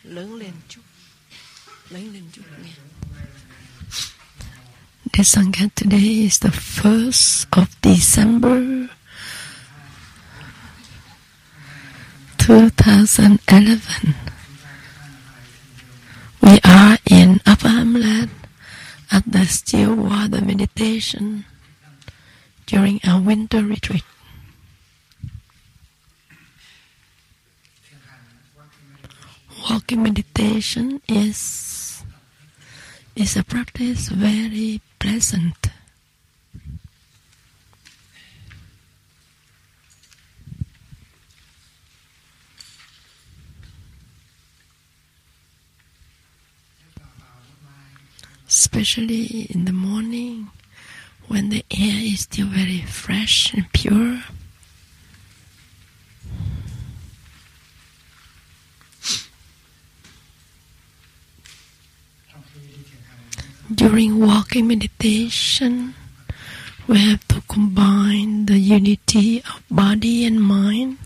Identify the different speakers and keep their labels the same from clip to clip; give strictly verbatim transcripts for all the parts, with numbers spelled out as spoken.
Speaker 1: Lớn lên chút. Lớn lên chút nghe. The Sangha today is the first of December twenty eleven. We are in Upper Hamlet at the Stillwater Meditation during our winter retreat. Walking meditation is is a practice very pleasant. Especially in the morning when the air is still very fresh and pure. During walking meditation, we have to combine the unity of body and mind,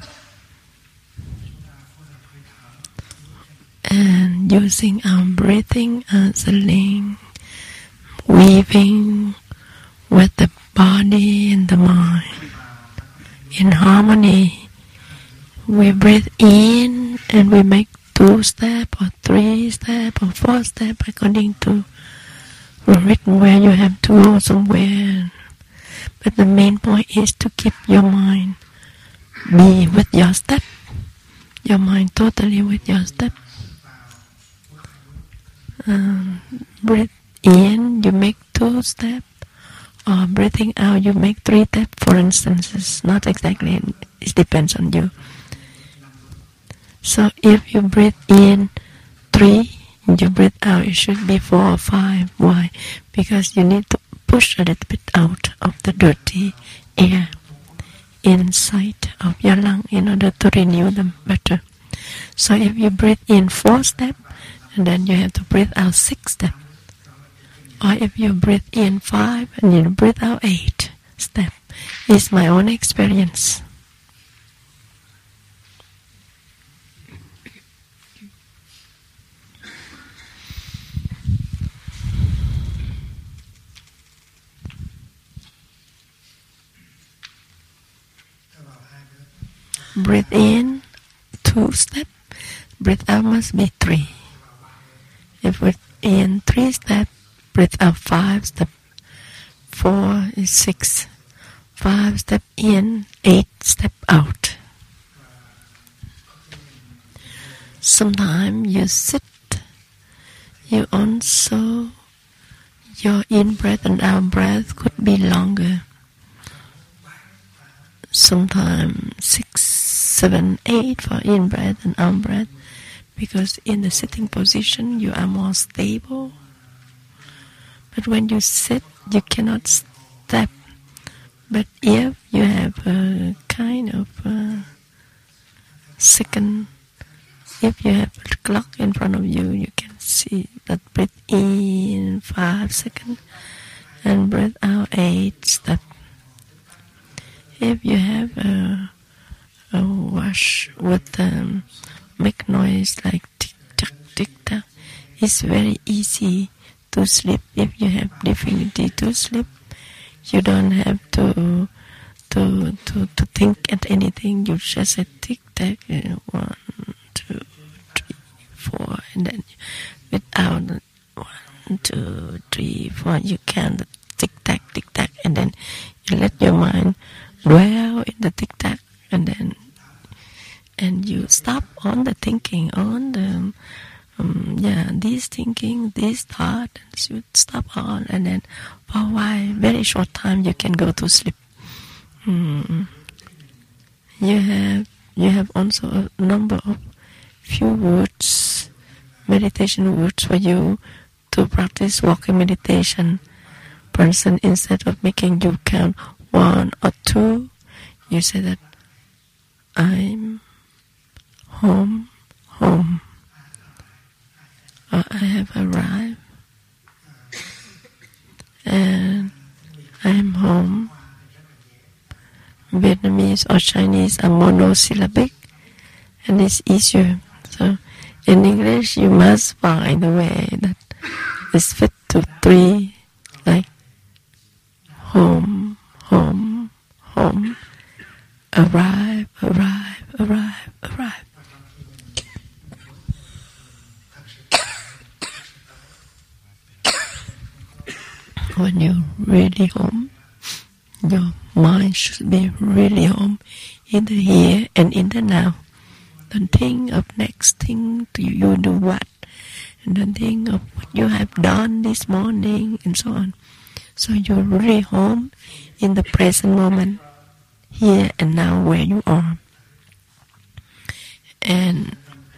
Speaker 1: and using our breathing as a link, weaving with the body and the mind in harmony. We breathe in and we make two steps or three steps or four steps according to written where you have to go somewhere. But the main point is to keep your mind be with your step, your mind totally with your step. Um, breathe in, you make two steps, or breathing out, you make three steps. For instance, it's not exactly, it depends on you. So if you breathe in three, you breathe out, it should be four or five. Why? Because you need to push a little bit out of the dirty air inside of your lung in order to renew them better. So if you breathe in four steps, and then you have to breathe out six steps. Or if you breathe in five and you breathe out eight steps. It's my own experience. Breathe in two steps, breathe out must be three. If breathe in three steps, breathe out five steps. Four is six. Five step in, eight step out. Sometimes you sit, you also, your in breath and out breath could be longer. Sometimes six, seven, eight for in breath and out breath, because in the sitting position you are more stable. But when you sit, you cannot step. But if you have a kind of a second, if you have a clock in front of you, you can see that breathe in five seconds and breathe out eight steps. If you have a, a watch with um, make noise like tick tock tick tock, it's very easy to sleep. If you have difficulty to sleep, you don't have to to to to think at anything. You just say tick tock, uh, one, two, three, four, and then without one, two, three, four, you count the tick tock, tick tock, and then you let your mind dwell in the tick tock, and then and you stop on the thinking, on the um, yeah, this thinking, this thought, and you stop on, and then for a while, very short time, you can go to sleep. Hmm. You have you have also a number of few words, meditation words for you to practice walking meditation. For instance, instead of making you count one or two, you say that I'm home, home. Or I have arrived and I'm home. Vietnamese or Chinese are monosyllabic, and it's easier. So In English, you must find a way that is fit to three, like home, home, home, arrive, arrive, arrive, arrive. When you're really home, your mind should be really home in the here and in the now. Don't think of next thing to you do what, and don't think of what you have done this morning and so on. So you're really home in the present moment, here and now where you are. And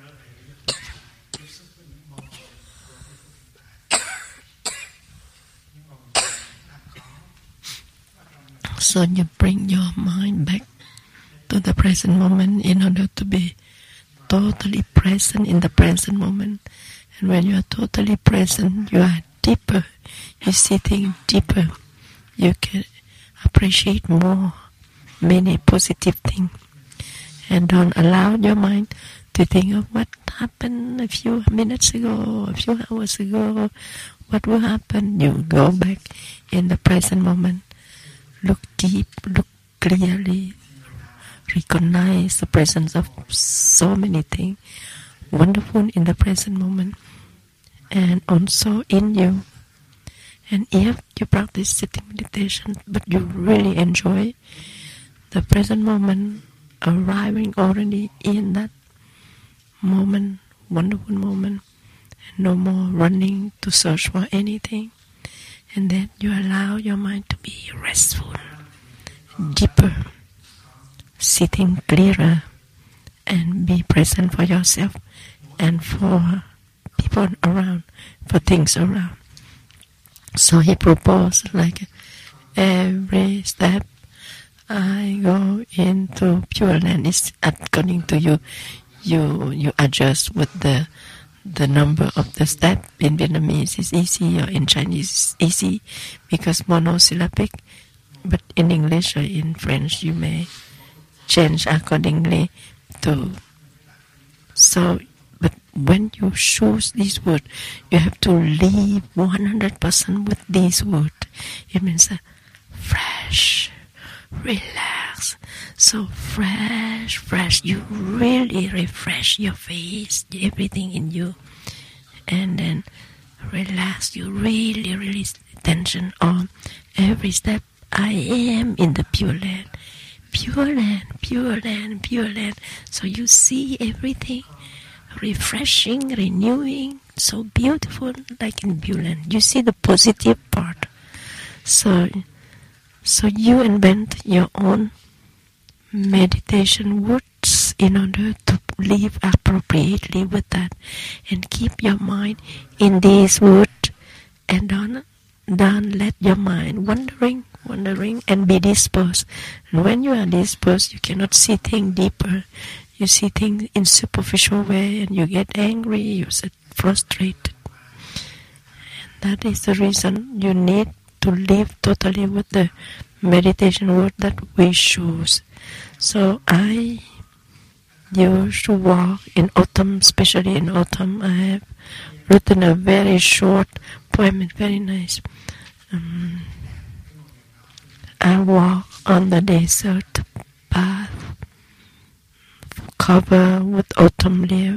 Speaker 1: so you bring your mind back to the present moment in order to be totally present in the present moment. And when you are totally present, you are deeper. You see things deeper. You can appreciate more many positive things. And don't allow your mind to think of what happened a few minutes ago, a few hours ago, what will happen. You go back in the present moment. Look deep, look clearly, recognize the presence of so many things wonderful in the present moment and also in you. And if you practice sitting meditation but you really enjoy the present moment, arriving already in that moment, wonderful moment, and no more running to search for anything, and then you allow your mind to be restful, deeper, sitting clearer, and be present for yourself and for people around, for things around. So he proposed, like every step I go into Pure Land is according to you. You you adjust with the the number of the step. In Vietnamese is easy, or in Chinese is easy because monosyllabic. But in English or in French you may change accordingly to. So, but when you choose this word, you have to live one hundred percent with this word. It means uh, fresh, relax. So fresh, fresh. You really refresh your face, everything in you, and then relax. You really release tension on every step. I am in the Pure Land, Pure Land, Pure Land, Pure Land. So you see everything refreshing, renewing, so beautiful, like in Pure Land. You see the positive part. So, so you invent your own meditation words in order to live appropriately with that, and keep your mind in these words, and don't, don't let your mind wandering, wandering, and be dispersed. And when you are dispersed, you cannot see things deeper. You see things in superficial way, and you get angry, you get frustrated. And that is the reason you need to live totally with the meditation word that we choose. So I used to walk in autumn, especially in autumn. I have written a very short poem, very nice. Um, I walk on the desert path, covered with autumn leaf.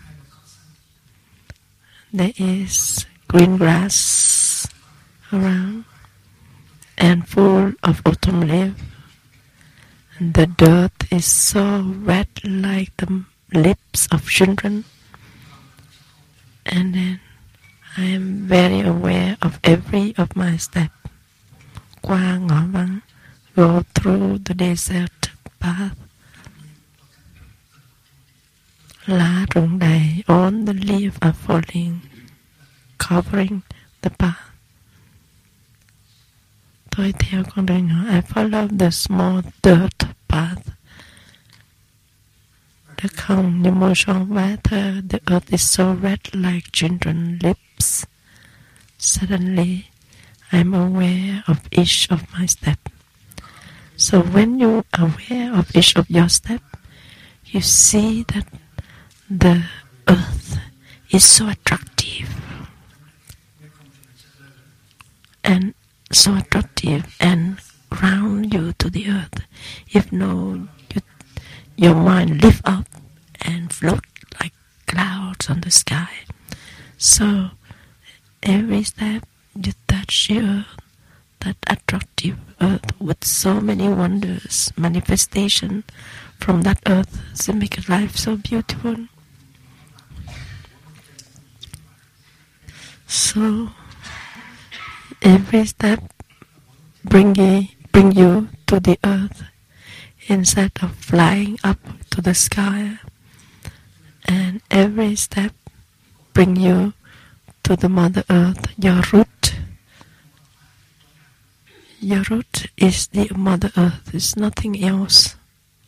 Speaker 1: There is green grass around and full of autumn leaf. And the dirt is so red like the lips of children. And then I am very aware of every of my step. Qua ngõ vắng, go through the desert path. Lá rụng đầy, all the leaves are falling, covering the path. Tôi theo con đường nhỏ, I follow the small dirt path. Đất không như môi son vá thơ, the earth is so red like children's lips. Suddenly, I'm aware of each of my steps. So when you're aware of each of your steps, you see that the earth is so attractive and so attractive and ground you to the earth. If no, you, your mind lift up and float like clouds on the sky. So every step you touch the earth, that attractive earth with so many wonders, manifestation from that earth to make life so beautiful. So every step bring you, bring you to the earth instead of flying up to the sky. And every step bring you to the Mother Earth, your root. Your root is the Mother Earth, it's nothing else.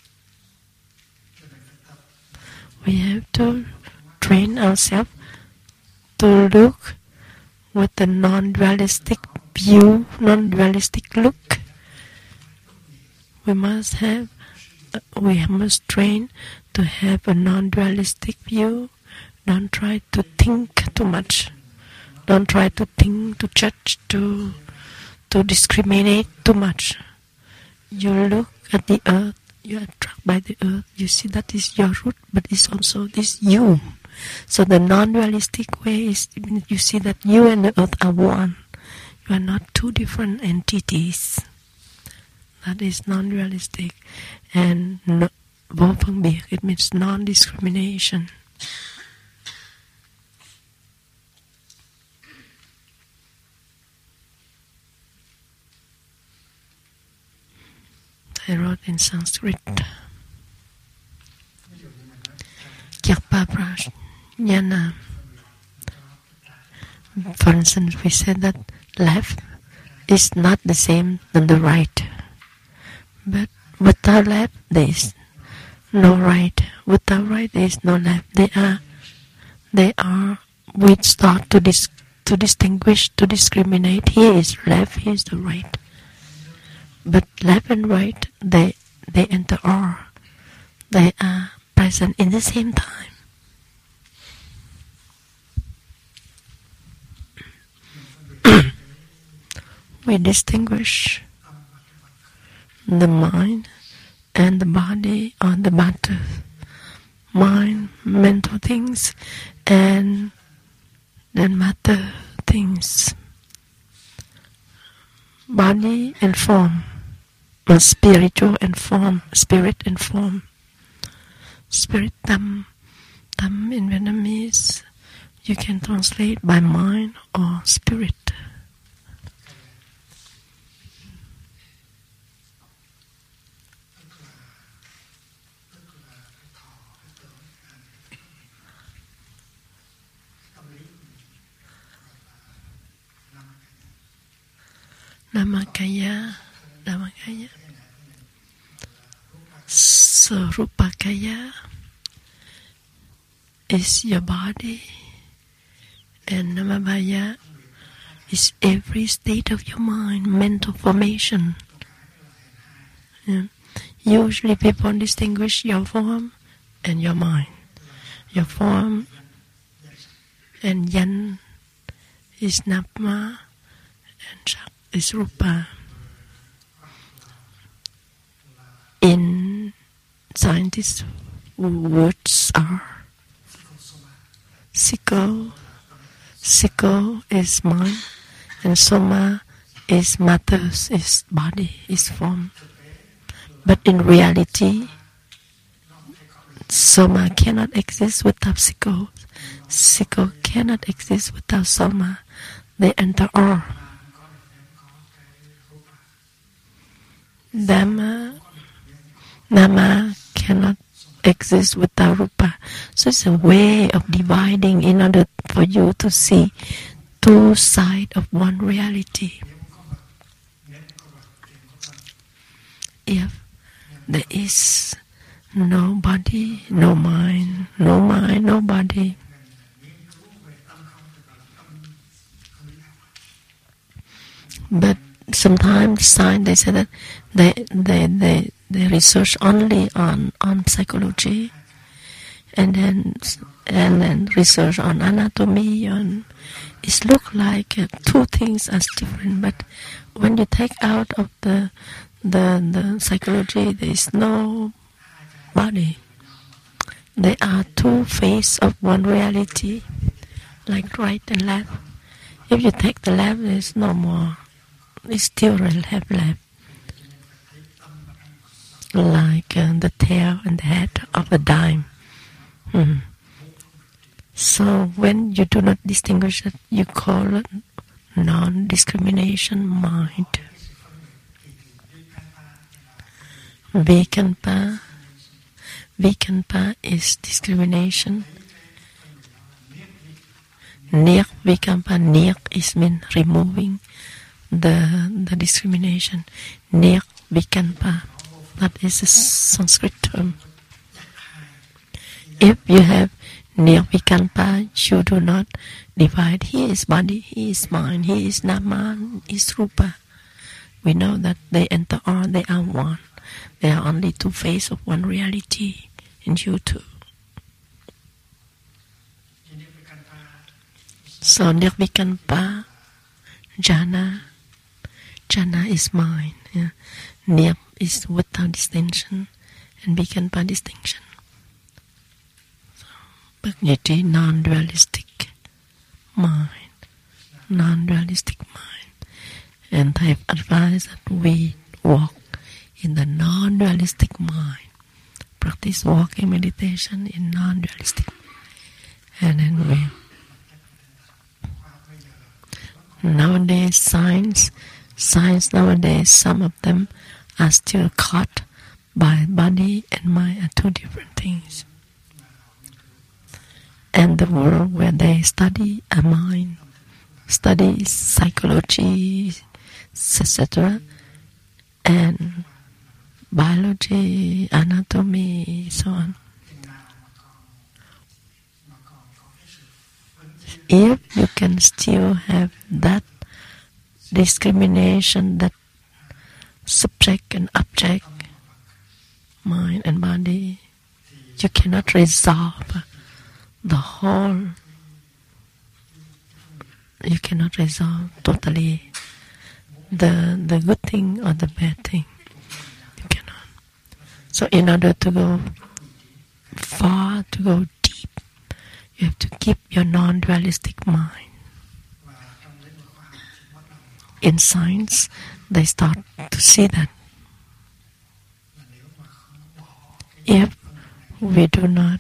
Speaker 1: We have to train ourselves to look with a non-dualistic view, non-dualistic look. We must have, we must train to have a non-dualistic view. Don't try to think too much. Don't try to think, to judge, to to discriminate too much. You look at the earth, you are attracted by the earth. You see that is your root, but it's also this you. So the non-dualistic way is you see that you and the earth are one. You are not two different entities. That is non-dualistic. And no, vô phân biệt, it means non-discrimination. I wrote in Sanskrit. Kirpaprajnana. For instance, we said that left is not the same than the right. But without left, there is no right. Without right, there is no left. They are, they are. We start to dis, to distinguish, to discriminate. Here is left, here is the right. But left and right, they they enter all. They are present in the same time. We distinguish the mind and the body on the matter. Mind, mental things, and then matter things. Body and form. Or spiritual and form, spirit and form. Spirit tam, tam in Vietnamese, you can translate by mind or spirit. Namakaya, Namakaya. Sarupakaya is your body, and Namabhaya is every state of your mind, mental formation. Yeah. Usually people distinguish your form and your mind. Your form and Yan is Napma and Shak is Rupa. In scientists, words are Siko. Siko is mind, and Soma is matters, is body, is form. But in reality, Soma cannot exist without Siko. Siko cannot exist without Soma. They enter all. Dhamma, Nama cannot exist without Rupa. So it's a way of dividing in order for you to see two sides of one reality. If there is no body, no mind, no mind, no body, but sometimes science they say that they they they they research only on on psychology, and then and then research on anatomy, and it look like uh, two things as different. But when you take out of the the the psychology, there is no body. They are two faces of one reality, like right and left. If you take the left, there is no more. It's still have left, like uh, the tail and the head of a dime. Hmm. So when you do not distinguish it, you call it non-discrimination mind. Vikalpa. Vikalpa is discrimination. Nir Vikalpa. Nir is mean removing the the discrimination. Nir Vikalpa. That is a Sanskrit term. If you have Nirvikalpa, you do not divide. He is body, he is mind, he is Nama, he is Rupa. We know that they enter all, they are one. They are only two faces of one reality in you too. So Nirvikalpa, Jhana, Jhana is mind. Yeah. Nir is without distinction, and Vikalpa distinction. Bhagnyati, non-dualistic mind, non-dualistic mind. And I have advised that we walk in the non-dualistic mind, practice walking meditation in non-dualistic. And then we, nowadays science, science nowadays, some of them are still caught by body and mind are two different things. And the world where they study a mind, study psychology, et cetera, and biology, anatomy, so on. If you can still have that discrimination, that subject and object, mind and body, you cannot resolve the whole. You cannot resolve totally the the good thing or the bad thing. You cannot. So in order to go far, to go deep, you have to keep your non-dualistic mind. In science, they start to see that if we do not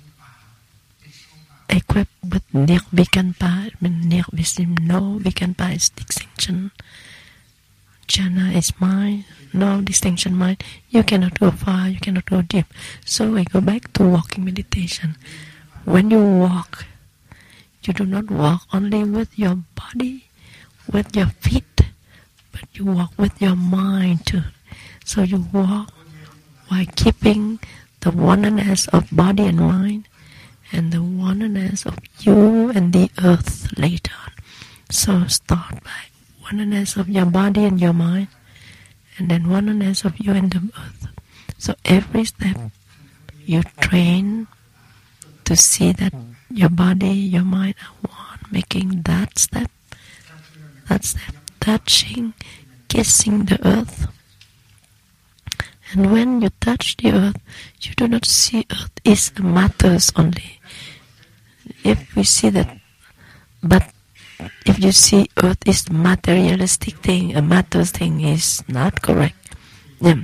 Speaker 1: equipped with Nirvikalpa, Nirvisim, no Vikalpa is distinction. Jhana is mind, no distinction mind. You cannot go far, you cannot go deep. So we go back to walking meditation. When you walk, you do not walk only with your body, with your feet, but you walk with your mind too. So you walk while keeping the oneness of body and mind, and the oneness of you and the earth later on. So start by oneness of your body and your mind, and then oneness of you and the earth. So every step you train to see that your body, your mind are one, making that step, that step, touching, kissing the earth. And when you touch the earth, you do not see earth is matters only. If we see that, but if you see earth is materialistic thing, a matters thing is not correct. Yeah.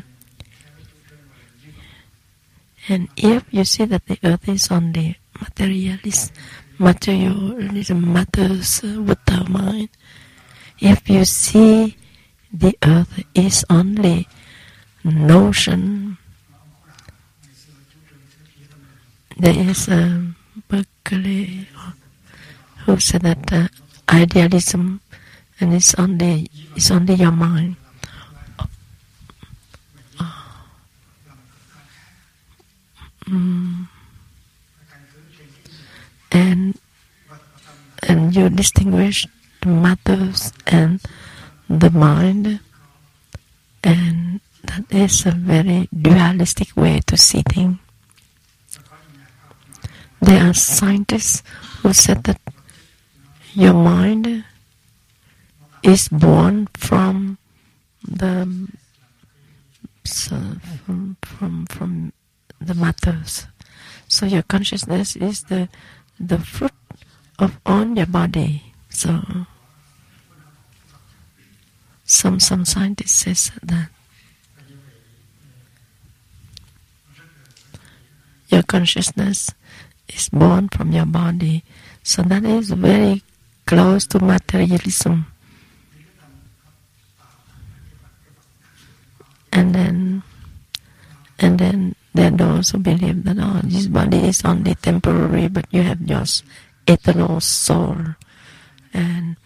Speaker 1: And if you see that the earth is only materialist, materialism matters without mind. If you see the earth is only notion, there is a Berkeley who said that uh, idealism and it's only it's only your mind. Mm. And and you distinguish the matters and the mind, and that is a very dualistic way to see things. there are scientists who said that your mind is born from the so from from from the matters. So your consciousness is the the fruit of on your body. So some some scientists says that your consciousness is born from your body. So that is very close to materialism. And then, and then there are those who believe that oh, this body is only temporary, but you have your eternal soul, and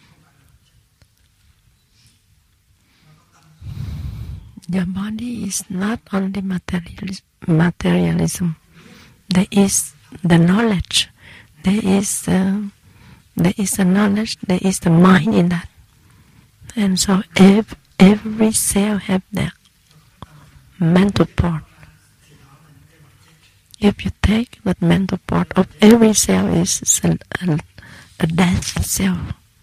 Speaker 1: your body is not only materialis- materialism. There is the knowledge. There is uh, there is the knowledge. There is the mind in that, and so every, every cell have their mental part. If you take that mental part of every cell is a, a, a dead cell.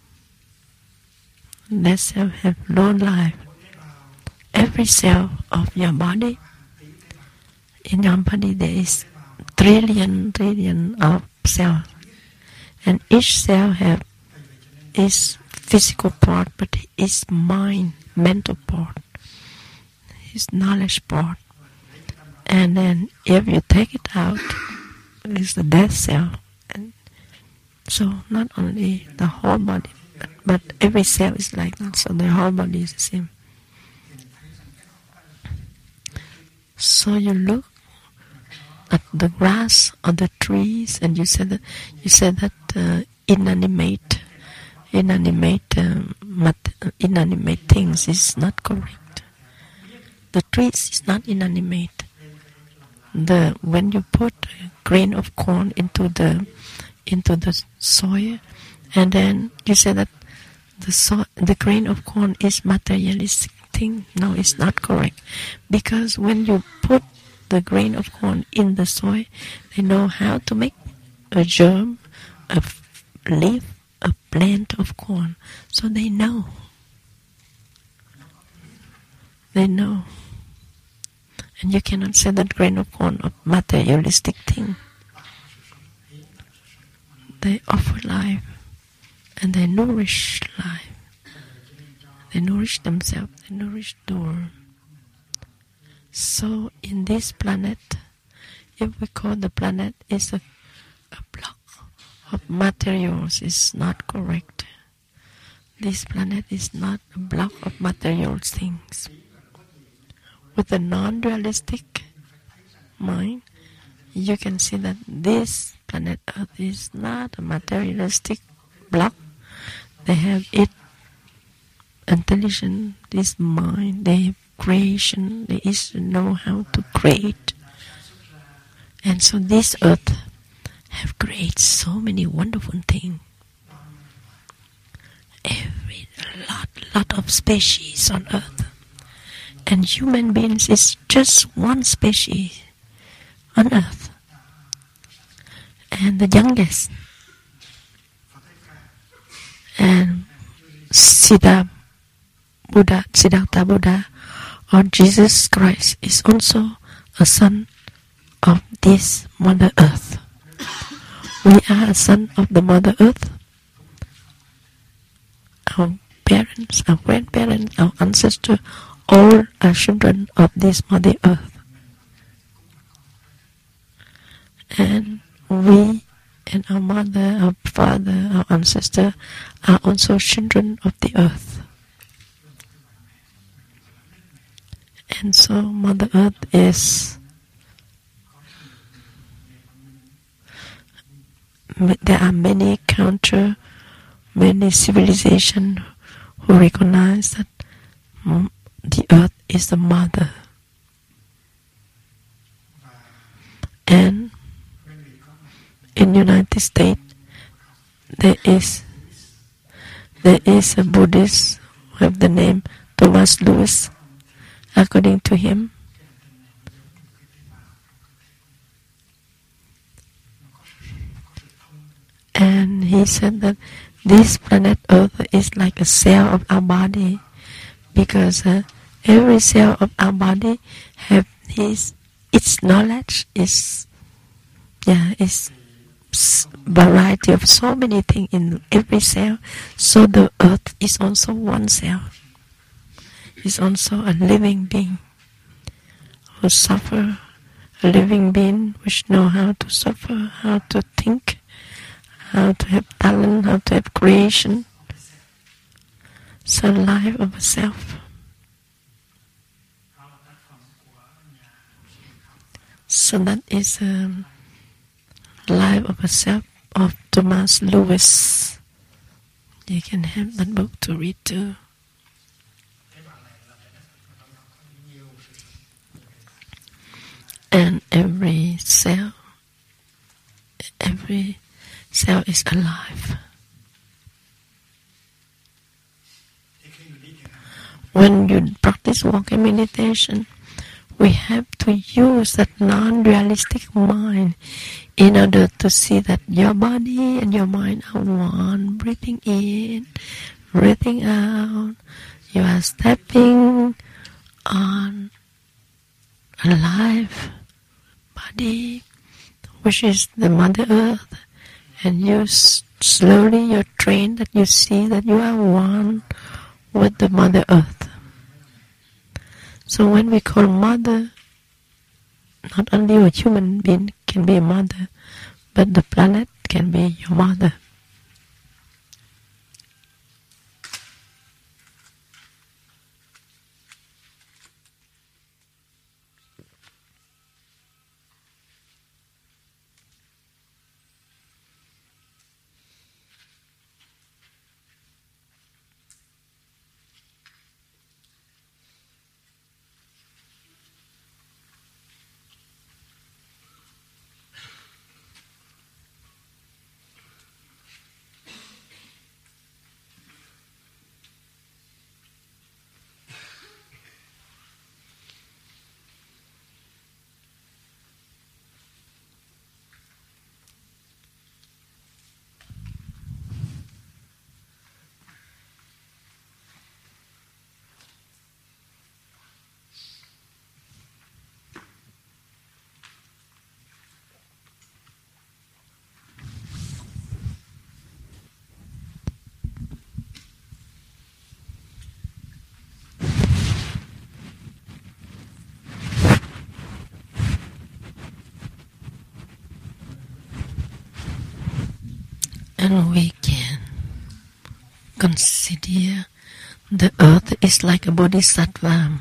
Speaker 1: That cell have no life. Every cell of your body, in your body there is trillion, trillion of cells. And each cell have its physical part, but its mind, mental part, its knowledge part. And then if you take it out, it's the dead cell. And so not only the whole body, but, but every cell is like that, so the whole body is the same. So you look at the grass or the trees, and you said that you said that uh, inanimate, inanimate, um, mat- inanimate things is not correct. The trees is not inanimate. The when you put a grain of corn into the into the soil, and then you say that the so, the grain of corn is materialistic thing. No, it's not correct, because when you put the grain of corn in the soil, they know how to make a germ, a leaf, a plant of corn. So they know. They know. And you cannot say that grain of corn of materialistic thing. They offer life, and they nourish life. They nourish themselves, they nourish the world. So in this planet, if we call the planet is a, a block of materials, is not correct. This planet is not a block of material things. With a non-dualistic mind, you can see that this planet Earth is not a materialistic block. They have it intelligence, this mind, they have creation, they is know how to create. And so this earth have created so many wonderful things. Every lot, lot of species on earth. And human beings is just one species on earth. And the youngest. And Siddha Buddha, Siddhartha Buddha, or Jesus Christ is also a son of this Mother Earth. We are a son of the Mother Earth. Our parents, our grandparents, our ancestors, all are children of this Mother Earth. And we and our mother, our father, our ancestor are also children of the earth. And so Mother Earth is, there are many culture, many civilizations who recognize that the earth is the mother. And in United States, there is there is a Buddhist who have the name Thomas Lewis. According to him, he said that this planet Earth is like a cell of our body, because uh, every cell of our body have his its knowledge, is yeah, is variety of so many things in every cell. So the Earth is also one cell. It's also a living being who suffer, a living being which know how to suffer, how to think, how to have talent, how to have creation. So life of a self. So that is um, life of a self of Thomas Lewis. You can have that book to read too. And every cell, every cell is alive. When you practice walking meditation, we have to use that non-dualistic mind in order to see that your body and your mind are one. Breathing in, breathing out. You are stepping on a live body, which is the Mother Earth, and you s- slowly you're trained that you see that you are one with the Mother Earth. So when we call mother, not only a human being can be a mother, but the planet can be your mother. And we can consider the earth is like a bodhisattva.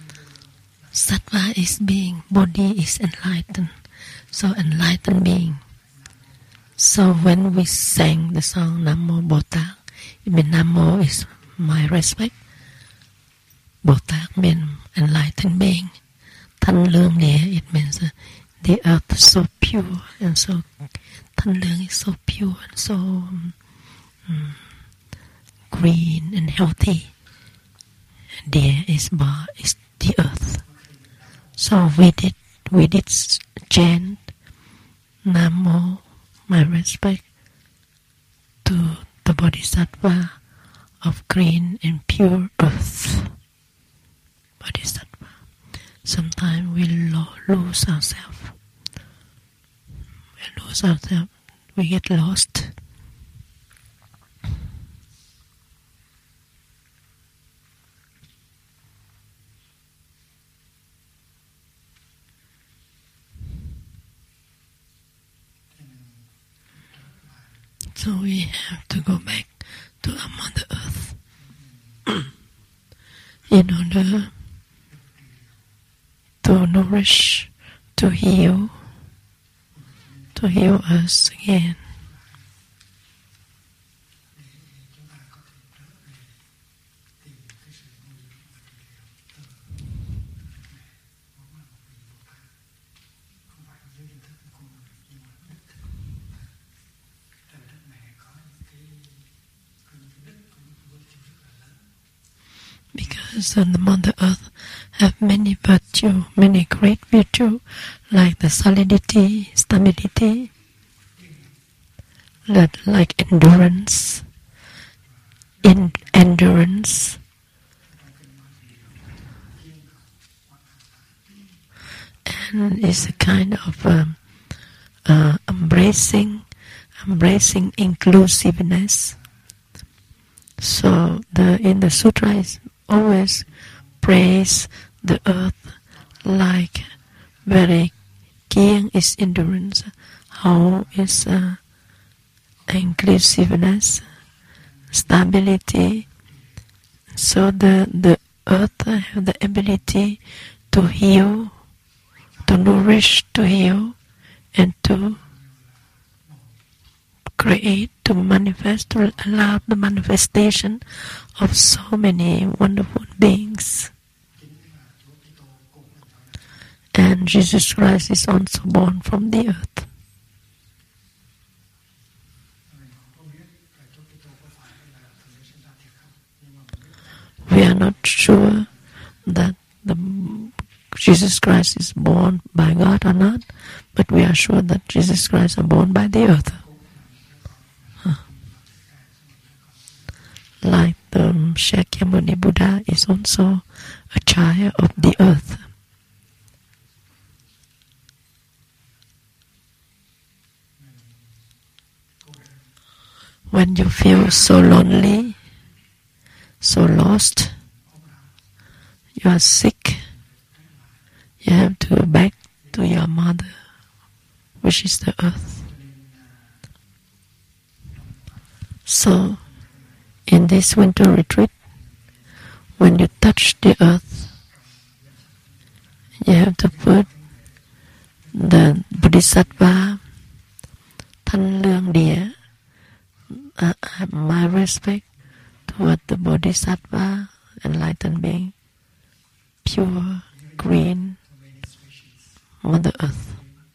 Speaker 1: Sattva is being, body is enlightened. So enlightened being. So when we sang the song Namo Bhotak, it means Namo is my respect. Bhotak means enlightened being. Thanh Lương Địa, it means uh, the earth is so pure and so Thanh Lương is so pure and so um, um, green and healthy. Địa is bar is the earth. So we did we did chant Namo, my respect to the Bodhisattva of green and pure earth. Bodhisattva. Sometimes we lo- lose ourselves. We lose ourselves. We get lost. So we have to go back to our Mother Earth in order to nourish, to heal, to heal us again. Because the Mother Earth have many virtue, many great virtue, like the solidity, stability, that like endurance, in endurance, and it's a kind of um, uh, embracing, embracing inclusiveness. So the in the sutra is always praise the earth like very keen is endurance, how is uh, inclusiveness, stability. So the the earth have the ability to heal, to nourish, to heal, and to create, to manifest, to allow the manifestation of so many wonderful beings. And Jesus Christ is also born from the earth. We are not sure that the Jesus Christ is born by God or not, but we are sure that Jesus Christ is born by the earth. Huh. Like the Shakyamuni Buddha is also a child of the earth. When you feel so lonely, so lost, you are sick, you have to go back to your mother, which is the earth. So, in this winter retreat, when you touch the earth, you have to put the Bodhisattva Thanh Lương Địa. Uh, I have my respect toward the Bodhisattva, enlightened being, pure, green, Mother Earth.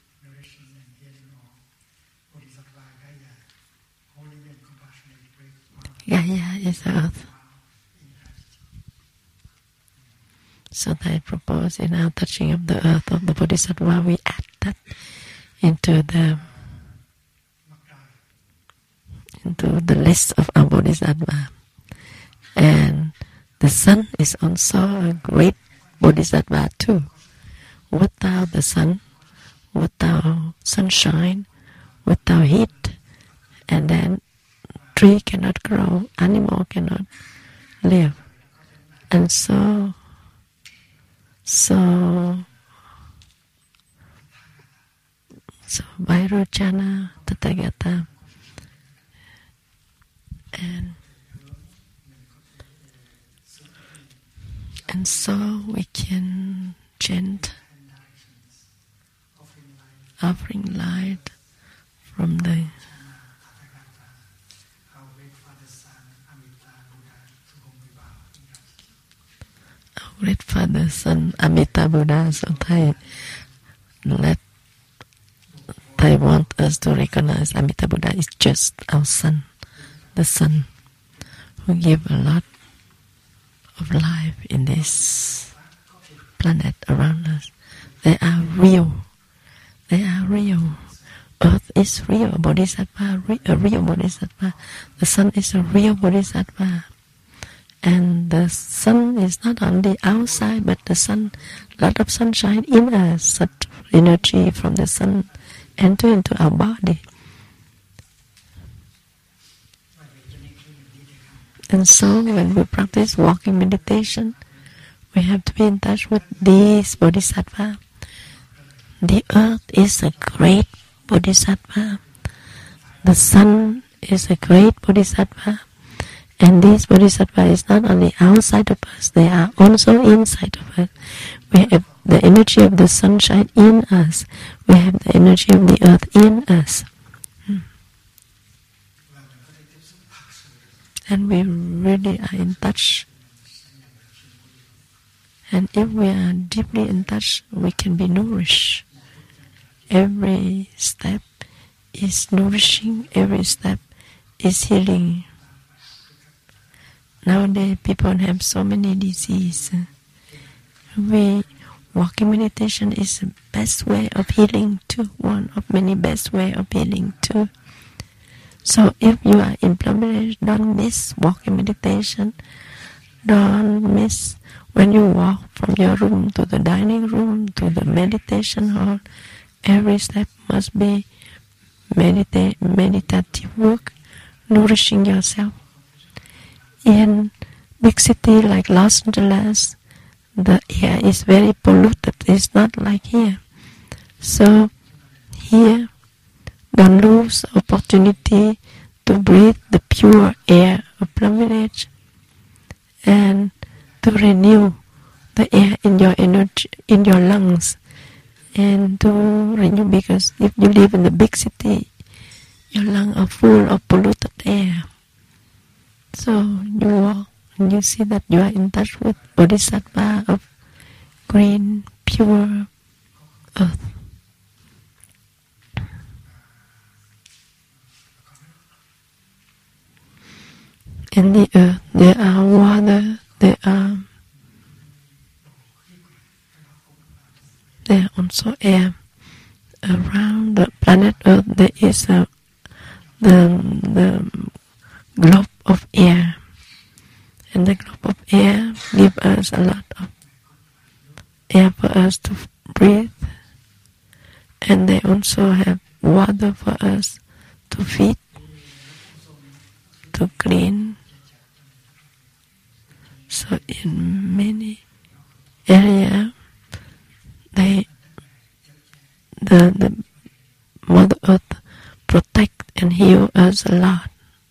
Speaker 1: Gaia is the earth. So I propose in our touching of the earth of the Bodhisattva, we add that into the into the list of our Bodhisattva. And the sun is also a great Bodhisattva too. Without the sun, without sunshine, without heat, and then tree cannot grow, animal cannot live. And so, so, so Vairocana, Tathagata, and and so we can chant offering light from the our great Father, Son, Amita Buddha. So Thai, let Thai want us to recognize Amita Buddha is just our son. The sun who gave a lot of life in this planet around us. They are real. They are real. Earth is real. Bodhisattva, a real Bodhisattva. The sun is a real Bodhisattva. And the sun is not on the outside, but the sun, a lot of sunshine in us. Such energy from the sun enter into our body. And so when we practice walking meditation, we have to be in touch with these Bodhisattva. The earth is a great Bodhisattva. The sun is a great Bodhisattva. And this Bodhisattva is not only outside of us, they are also inside of us. We have the energy of the sunshine in us. We have the energy of the earth in us. And we really are in touch. And if we are deeply in touch, we can be nourished. Every step is nourishing, every step is healing. Nowadays, people have so many diseases. We, walking meditation is the best way of healing too, one of many best way of healing too. So if you are in pilgrimage, don't miss walking meditation. Don't miss when you walk from your room to the dining room to the meditation hall. Every step must be medita- meditative work, nourishing yourself. In big city like Los Angeles, the air is very polluted. It's not like here. So here, don't lose opportunity to breathe the pure air of Plum Village and to renew the air in your energy, in your lungs, and to renew, because if you live in the big city, your lungs are full of polluted air. So you walk and you see that you are in touch with Bodhisattva of green, pure earth. In the earth, there are water, there are there also air. Around the planet Earth, there is a, the the globe of air, and the globe of air gives us a lot of air for us to breathe, and they also have water for us to feed, to clean. So in many areas, they the the Mother Earth protect and heal us a lot.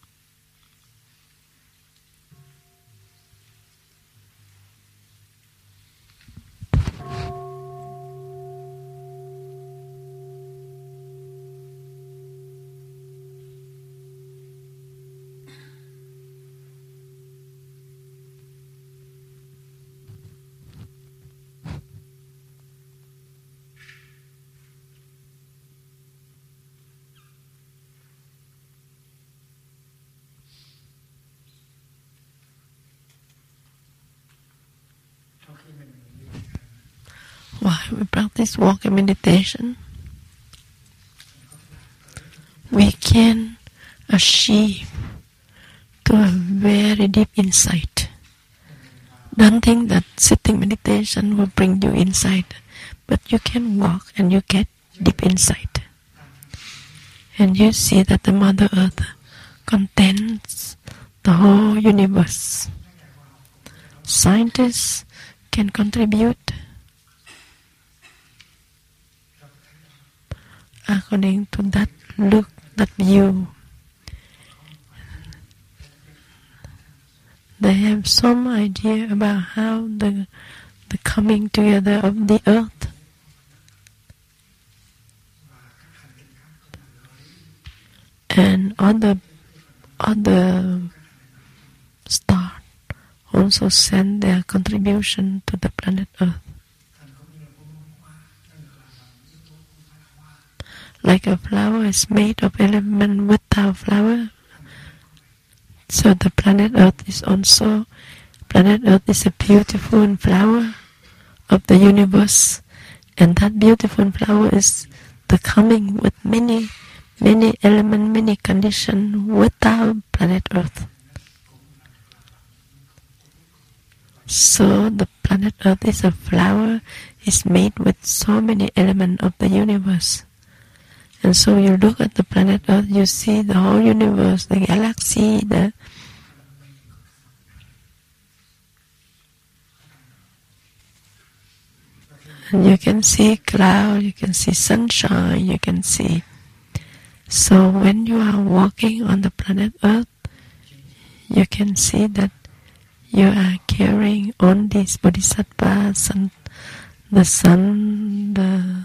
Speaker 1: While we practice walking meditation, we can achieve to a very deep insight. Don't think that sitting meditation will bring you insight, but you can walk and you get deep insight. And you see that the Mother Earth contains the whole universe. Scientists can contribute according to that look, that view. They have some idea about how the the coming together of the earth. And other other stars also send their contribution to the planet Earth. Like a flower is made of element without flower, so the planet Earth is also, planet Earth is a beautiful flower of the universe, and that beautiful flower is the coming with many, many elements, many conditions without planet Earth. So the planet Earth is a flower, is made with so many elements of the universe. And so you look at the planet Earth, you see the whole universe, the galaxy, the and you can see cloud, you can see sunshine, you can see. So when you are walking on the planet Earth, you can see that you are carrying on these bodhisattvas, sun, the sun, the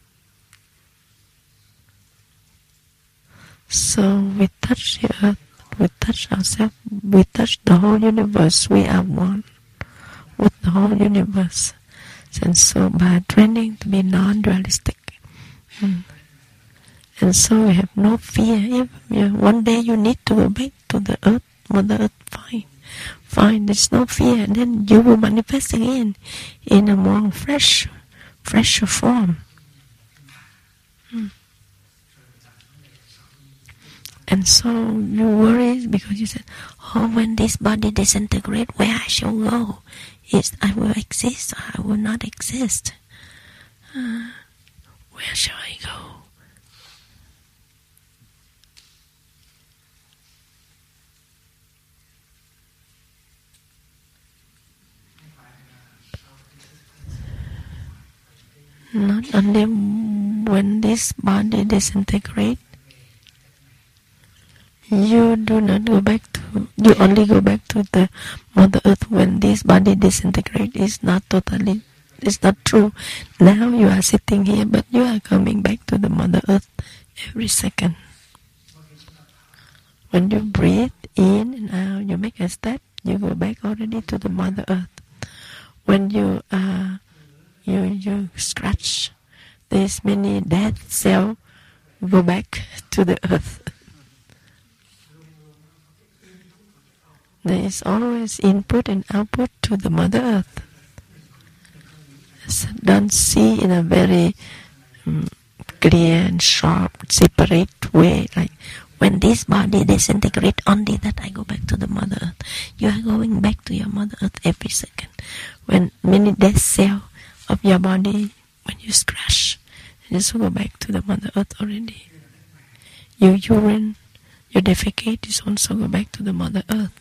Speaker 1: so we touch the earth, we touch ourselves, we touch the whole universe, we are one with the whole universe. And so by training to be non-dualistic, mm, and so we have no fear. If you, one day you need to go back to the earth, Mother Earth, fine, fine, there's no fear, and then you will manifest again in a more fresh, fresher form. Mm. And so you worry because you said, oh, when this body disintegrates, where I shall go? Is I will exist or I will not exist? Uh, where shall I go? Not only when this body disintegrates, you do not go back to, you only go back to the Mother Earth when this body disintegrates. It's not totally, it's not true. Now you are sitting here, but you are coming back to the Mother Earth every second. When you breathe in and out, you make a step, you go back already to the Mother Earth. When you uh, you you scratch, there's many dead cells go back to the earth. There is always input and output to the Mother Earth. So don't see in a very um, clear and sharp, separate way, like when this body disintegrates, only that I go back to the Mother Earth. You are going back to your Mother Earth every second. When many dead cells of your body, when you scratch, you just go back to the Mother Earth already. Your urine, your defecate is also go back to the Mother Earth.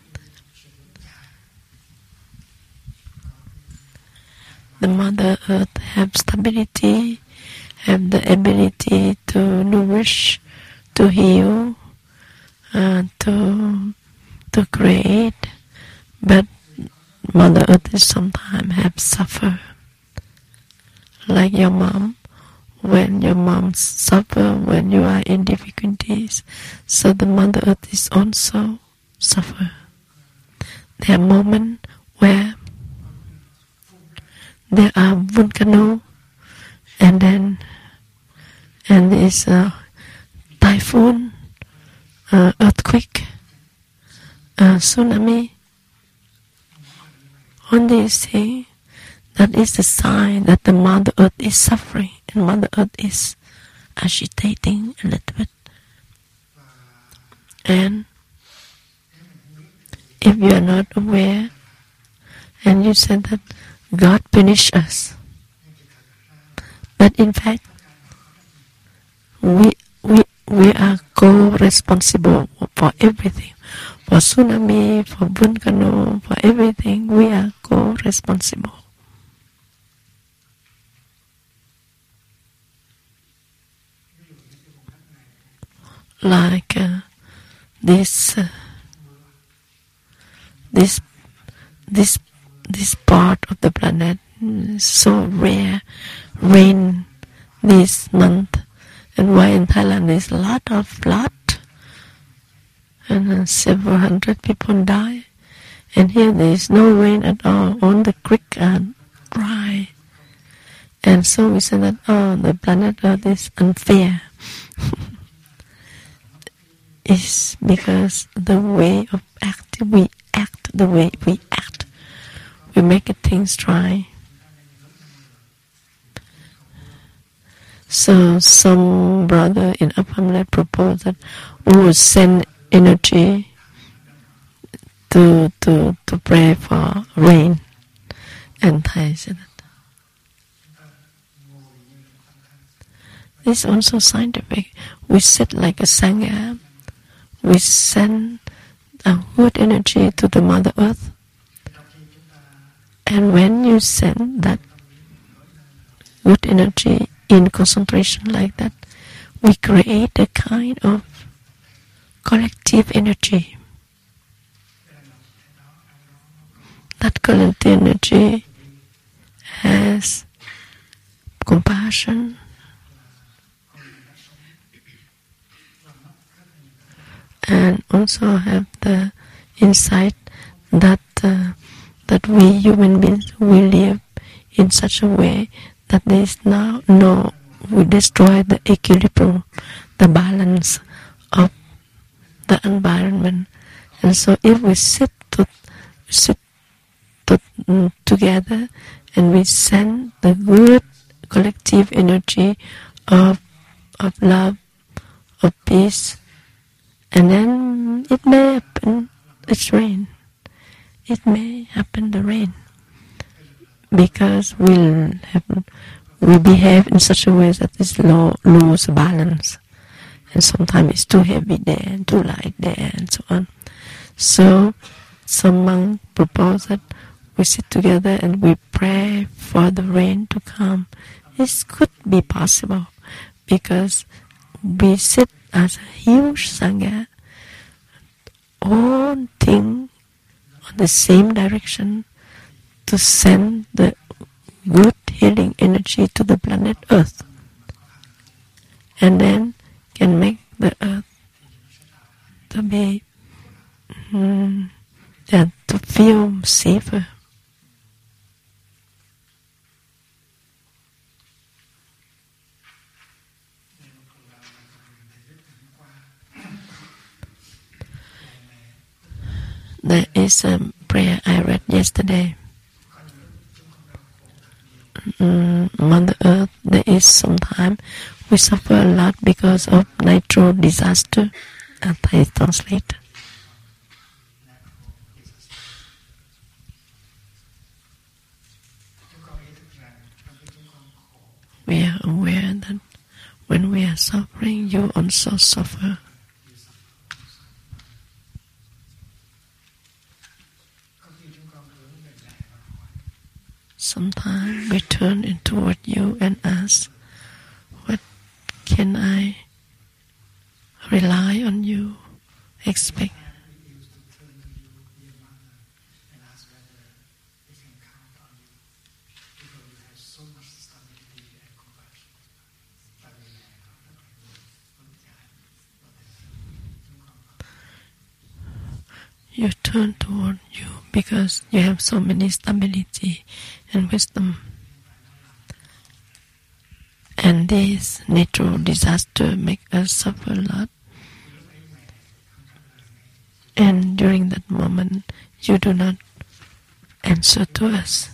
Speaker 1: The Mother Earth have stability, have the ability to nourish, to heal, uh, to to create, but Mother Earth is sometimes have suffer. Like your mom, when your mom suffer, when you are in difficulties, so the Mother Earth is also suffer. There are moments where there are volcano, and then and there is a typhoon, uh, earthquake, uh, tsunami. On this thing, that is the sign that the Mother Earth is suffering, and Mother Earth is agitating a little bit. And if you are not aware, and you said that God punished us, but in fact, we we we are co-responsible for everything, for tsunami, for volcano, for everything. We are co-responsible. Like uh, this, uh, this, this, this part of the planet is so rare. Rain this month, and why in Thailand there's a lot of flood, and uh, several hundred people die. And here there is no rain at all. All the creeks are dry, and so we say that oh, the planet Earth is unfair. It's because the way of act we act, the way we act, we make things dry. So some brother in our family proposed that we would send energy to to to pray for rain, and Thai said that. This is also scientific. We sit like a sangha. We send a good energy to the Mother Earth, and when you send that good energy in concentration like that, we create a kind of collective energy. That collective energy has compassion, and also have the insight that uh, that we human beings will live in such a way that there is now no, we destroy the equilibrium, the balance of the environment. And so if we sit to, sit to, um, together and we send the good collective energy of of love, of peace, And then it may happen, it's rain. It may happen the rain. Because we'll have, we behave in such a way that it's low, lose balance. And sometimes it's too heavy there and too light there and so on. So some monk propose that we sit together and we pray for the rain to come. This could be possible because we sit as a huge Sangha, all thing on the same direction to send the good healing energy to the planet Earth, and then can make the Earth to be mm, and to feel safer. There is a prayer I read yesterday. Mm, Mother Earth, there is sometimes we suffer a lot because of natural disaster. And I translate. We are aware that when we are suffering, you also suffer. Sometimes we turn in toward you and ask, what can I rely on you, expect? You turn toward you because you have so many stability and wisdom. And this natural disaster make us suffer a lot. And during that moment, you do not answer to us.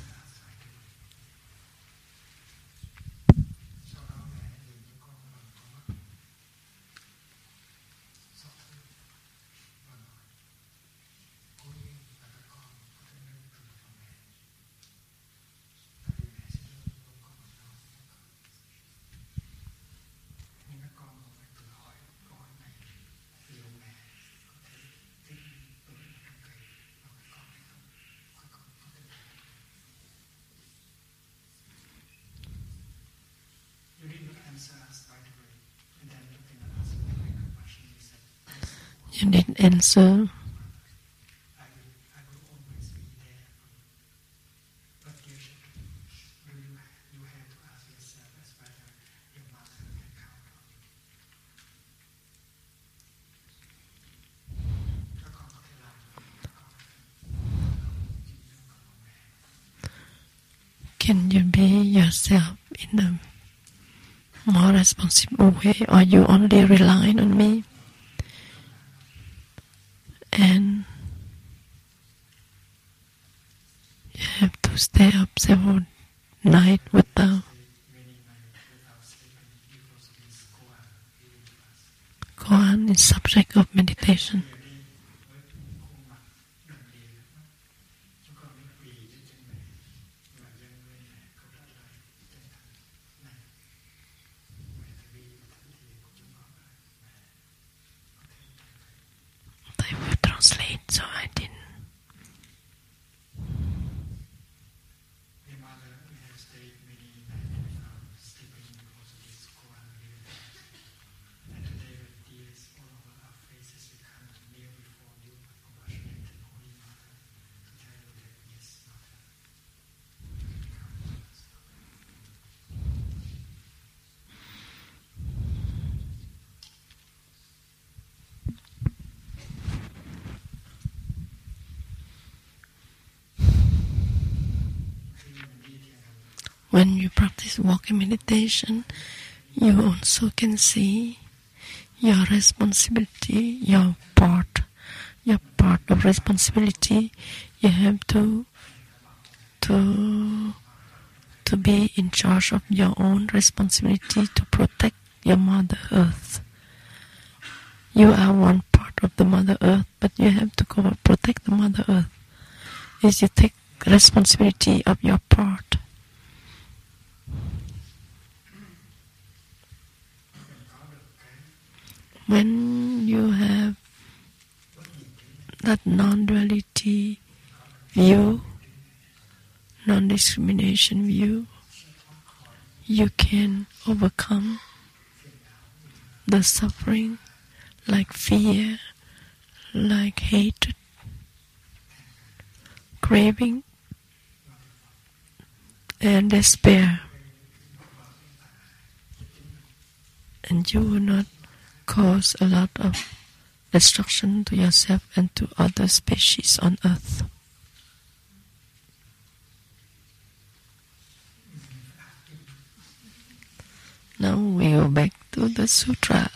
Speaker 1: You didn't answer. Can you be yourself in a more responsible way, or you only relying on me? And you have to stay up several nights without koan is subject of meditation. I will translate, so I didn't. When you practice walking meditation, you also can see your responsibility, your part, your part of responsibility. You have to to to be in charge of your own responsibility to protect your Mother Earth. You are one part of the Mother Earth, but you have to go and protect the Mother Earth. Is you take responsibility of your part. When you have that non-duality view, non-discrimination view, you can overcome the suffering like fear, like hatred, craving, and despair. And you will not cause a lot of destruction to yourself and to other species on earth. Now we go back to the sutra.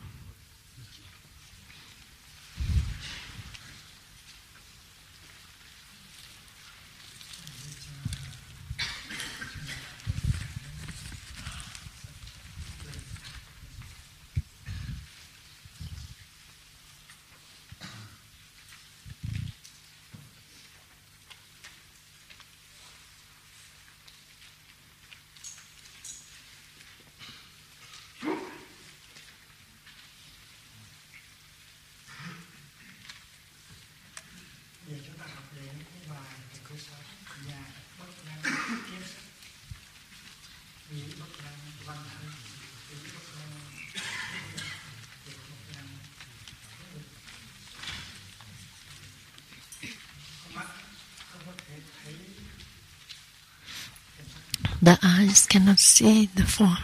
Speaker 1: The eyes cannot see the form.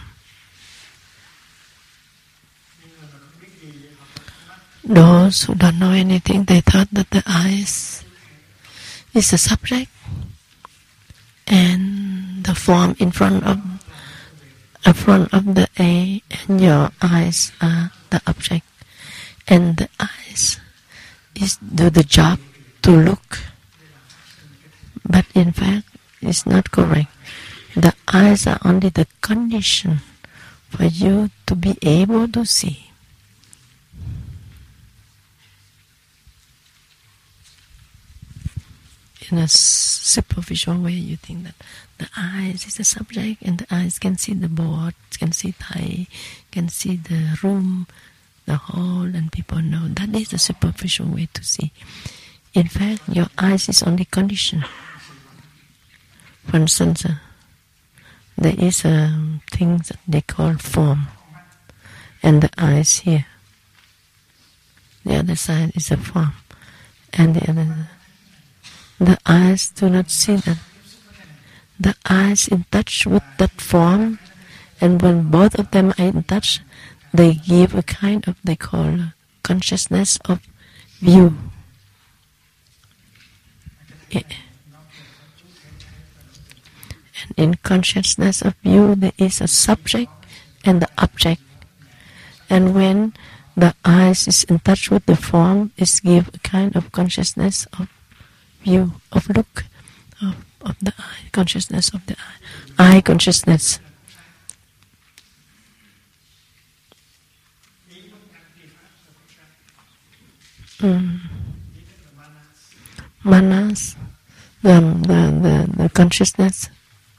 Speaker 1: Those who don't know anything, they thought that the eyes is the subject and the form in front of in front of the eye, and your eyes are the object, and the eyes is do the job to look. But in fact, it's not correct. The eyes are only the condition for you to be able to see. In a superficial way, you think that the eyes is the subject, and the eyes can see the board, can see Thai, can see the room, the hall, and people know. That is the superficial way to see. In fact, your eyes is only condition. For instance, uh, there is a thing that they call form, and the eyes here. The other side is a form, and the other. The eyes do not see that. The eyes in touch with that form, and when both of them are in touch, they give a kind of, they call consciousness of view. Yeah. And in consciousness of view, there is a subject and the object. And when the eyes is in touch with the form, it gives a kind of consciousness of view, of look, of, of the eye, consciousness of the eye, eye consciousness. Mm. Manas, the, the, the, the consciousness.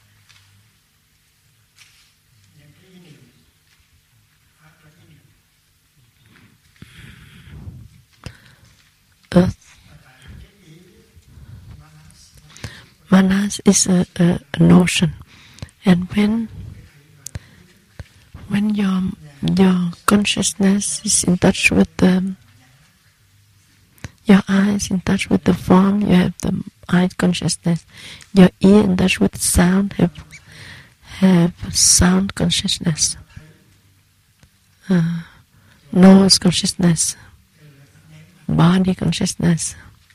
Speaker 1: Earth. Manas is a, a, a notion, and when when your your consciousness is in touch with the your eyes in touch with the form, you have the eye consciousness. Your ear in touch with sound, have have sound consciousness. Uh, nose consciousness, body consciousness.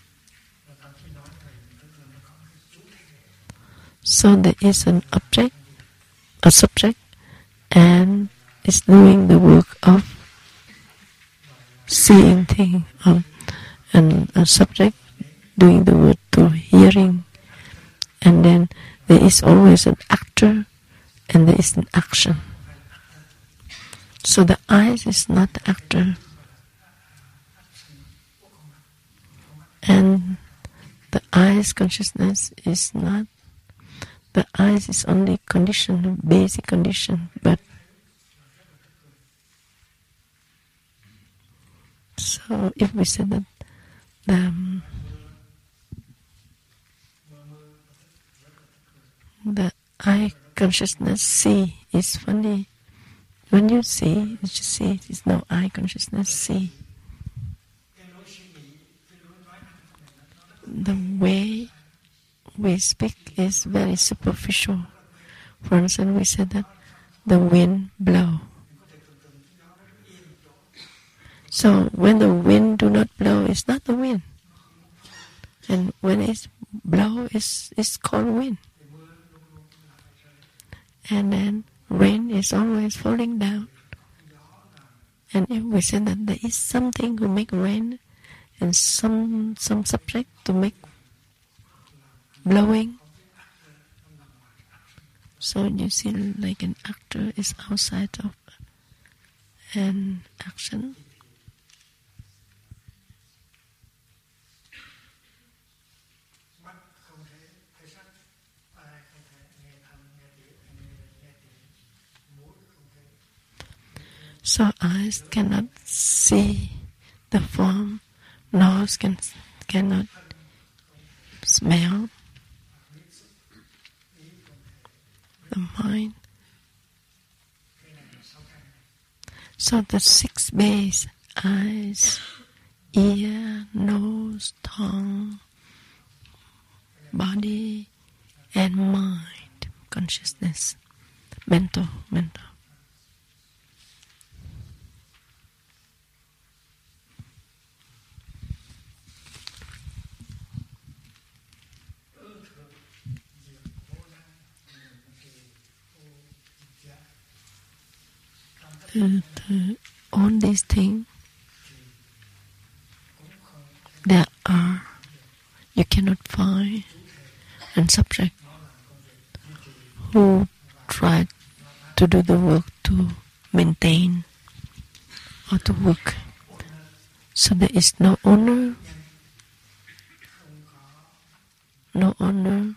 Speaker 1: So there is an object, a subject, and it's doing the work of seeing thing, um, and a subject doing the work to hearing, and then there is always an actor, and there is an action. So the eyes is not the actor. And the eyes consciousness is not, the eyes is only condition, basic condition, but so if we say that the um, the eye consciousness see is funny. When you see, you just see it is no eye consciousness see. The way we speak is very superficial. For instance, we say that the wind blow. So when the wind do not blow, it's not the wind. And when it's blow, it's, it's called wind. And then rain is always falling down. And if we say that there is something who make rain and some some subject to make blowing, so you see like an actor is outside of an action. So eyes cannot see the form, nose can cannot smell, the mind. So the six base, eyes, ear, nose, tongue, body, and mind, consciousness, mental, mental. The, the, all these things, there are, you cannot find a subject who try to do the work to maintain or to work. So there is no owner, no owner,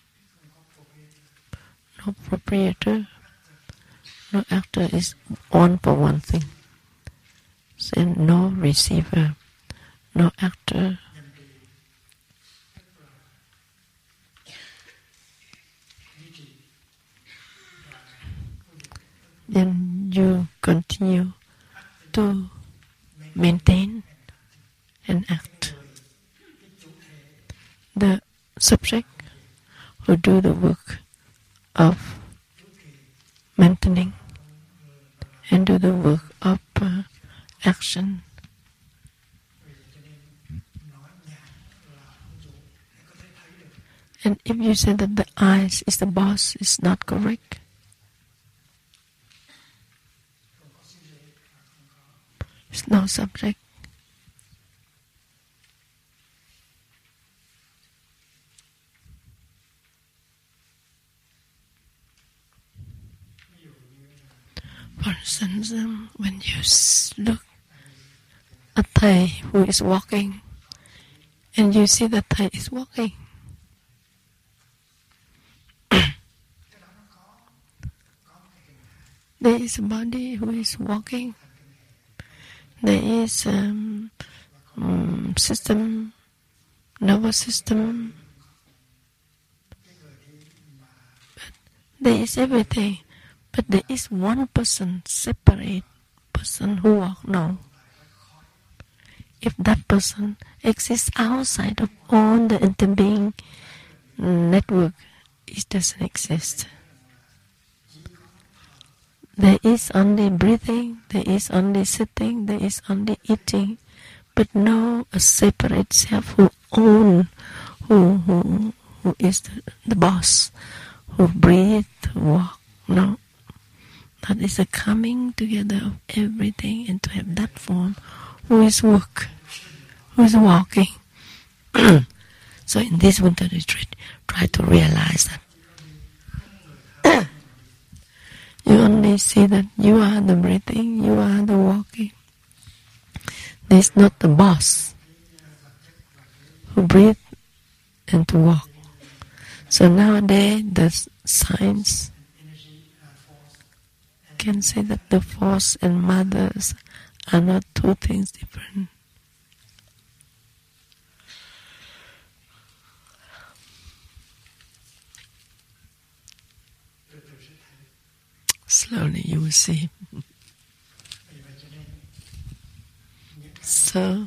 Speaker 1: no proprietor. No actor is on for one thing. So no receiver, no actor. Then you continue to maintain and act. The subject who do the work of maintaining and do the work of uh, action. And if you say that the eyes is the boss, it's not correct. It's no subject. For instance, um, when you look at Thai who is walking, and you see that Thai is walking, there is a body who is walking. There is um, um, system, nervous system. But there is everything. But there is one person, separate person who walk now. If that person exists outside of all the interbeing network, it doesn't exist. There is only breathing, there is only sitting, there is only eating, but no a separate self who own, who who who is the, the boss, who breathe, who walk. No. That is a coming together of everything, and to have that form who is work, who is walking. So in this winter retreat, try to realize that. You only see that you are the breathing, you are the walking. There is not the boss. to breathe and to walk. So nowadays the science can say that the force and mothers are not two things different. Slowly you will see. So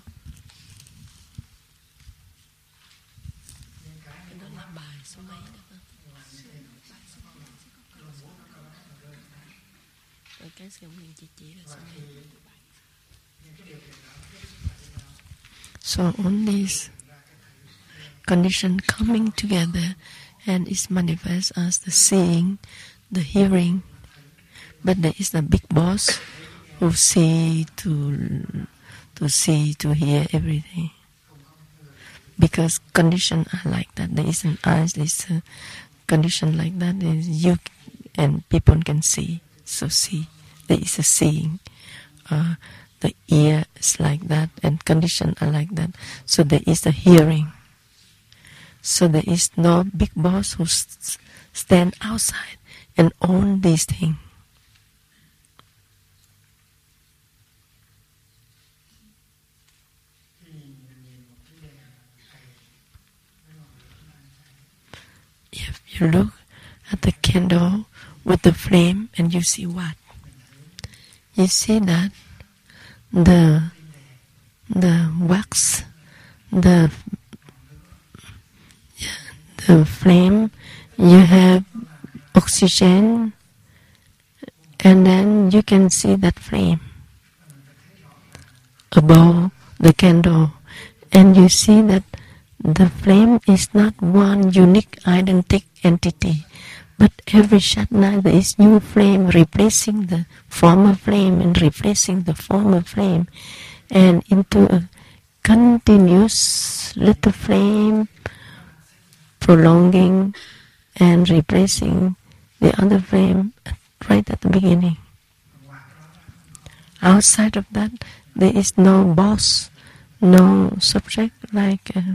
Speaker 1: So on these conditions coming together and is manifest as the seeing, the hearing, but there is a big boss who see to to see, to hear everything. Because conditions are like that. There is an eyes, there is a condition like that. You and people can see. So see, there is a seeing. Uh, the ear is like that, and conditions are like that. So there is a hearing. So there is no big boss who st- stand outside and own these things. If you look at the candle with the flame and you see what? You see that the the wax, the the flame, you have oxygen, and then you can see that flame above the candle, and you see that the flame is not one unique identical entity, but every Shatna there is new flame replacing the former flame and replacing the former flame, and into a continuous little flame prolonging and replacing the other flame right at the beginning. Outside of that, there is no boss, no subject like uh,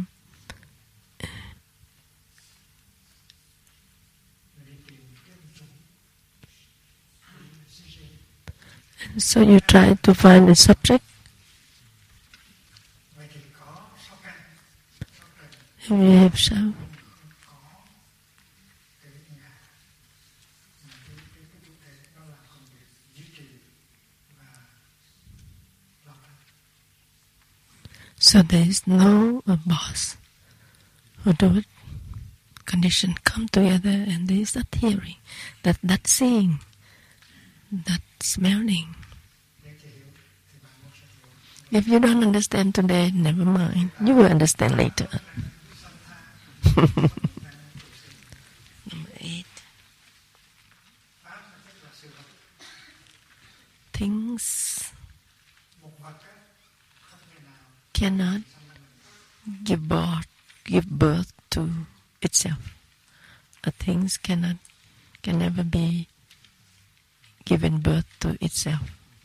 Speaker 1: so you try to find a subject. If you have self, so there is no a boss who do it. Condition come together, and there is that hearing, that that seeing, that smelling. If you don't understand today, never mind. You will understand later. Number eight. Things cannot give birth, give birth to itself. A things cannot, can never be given birth to itself.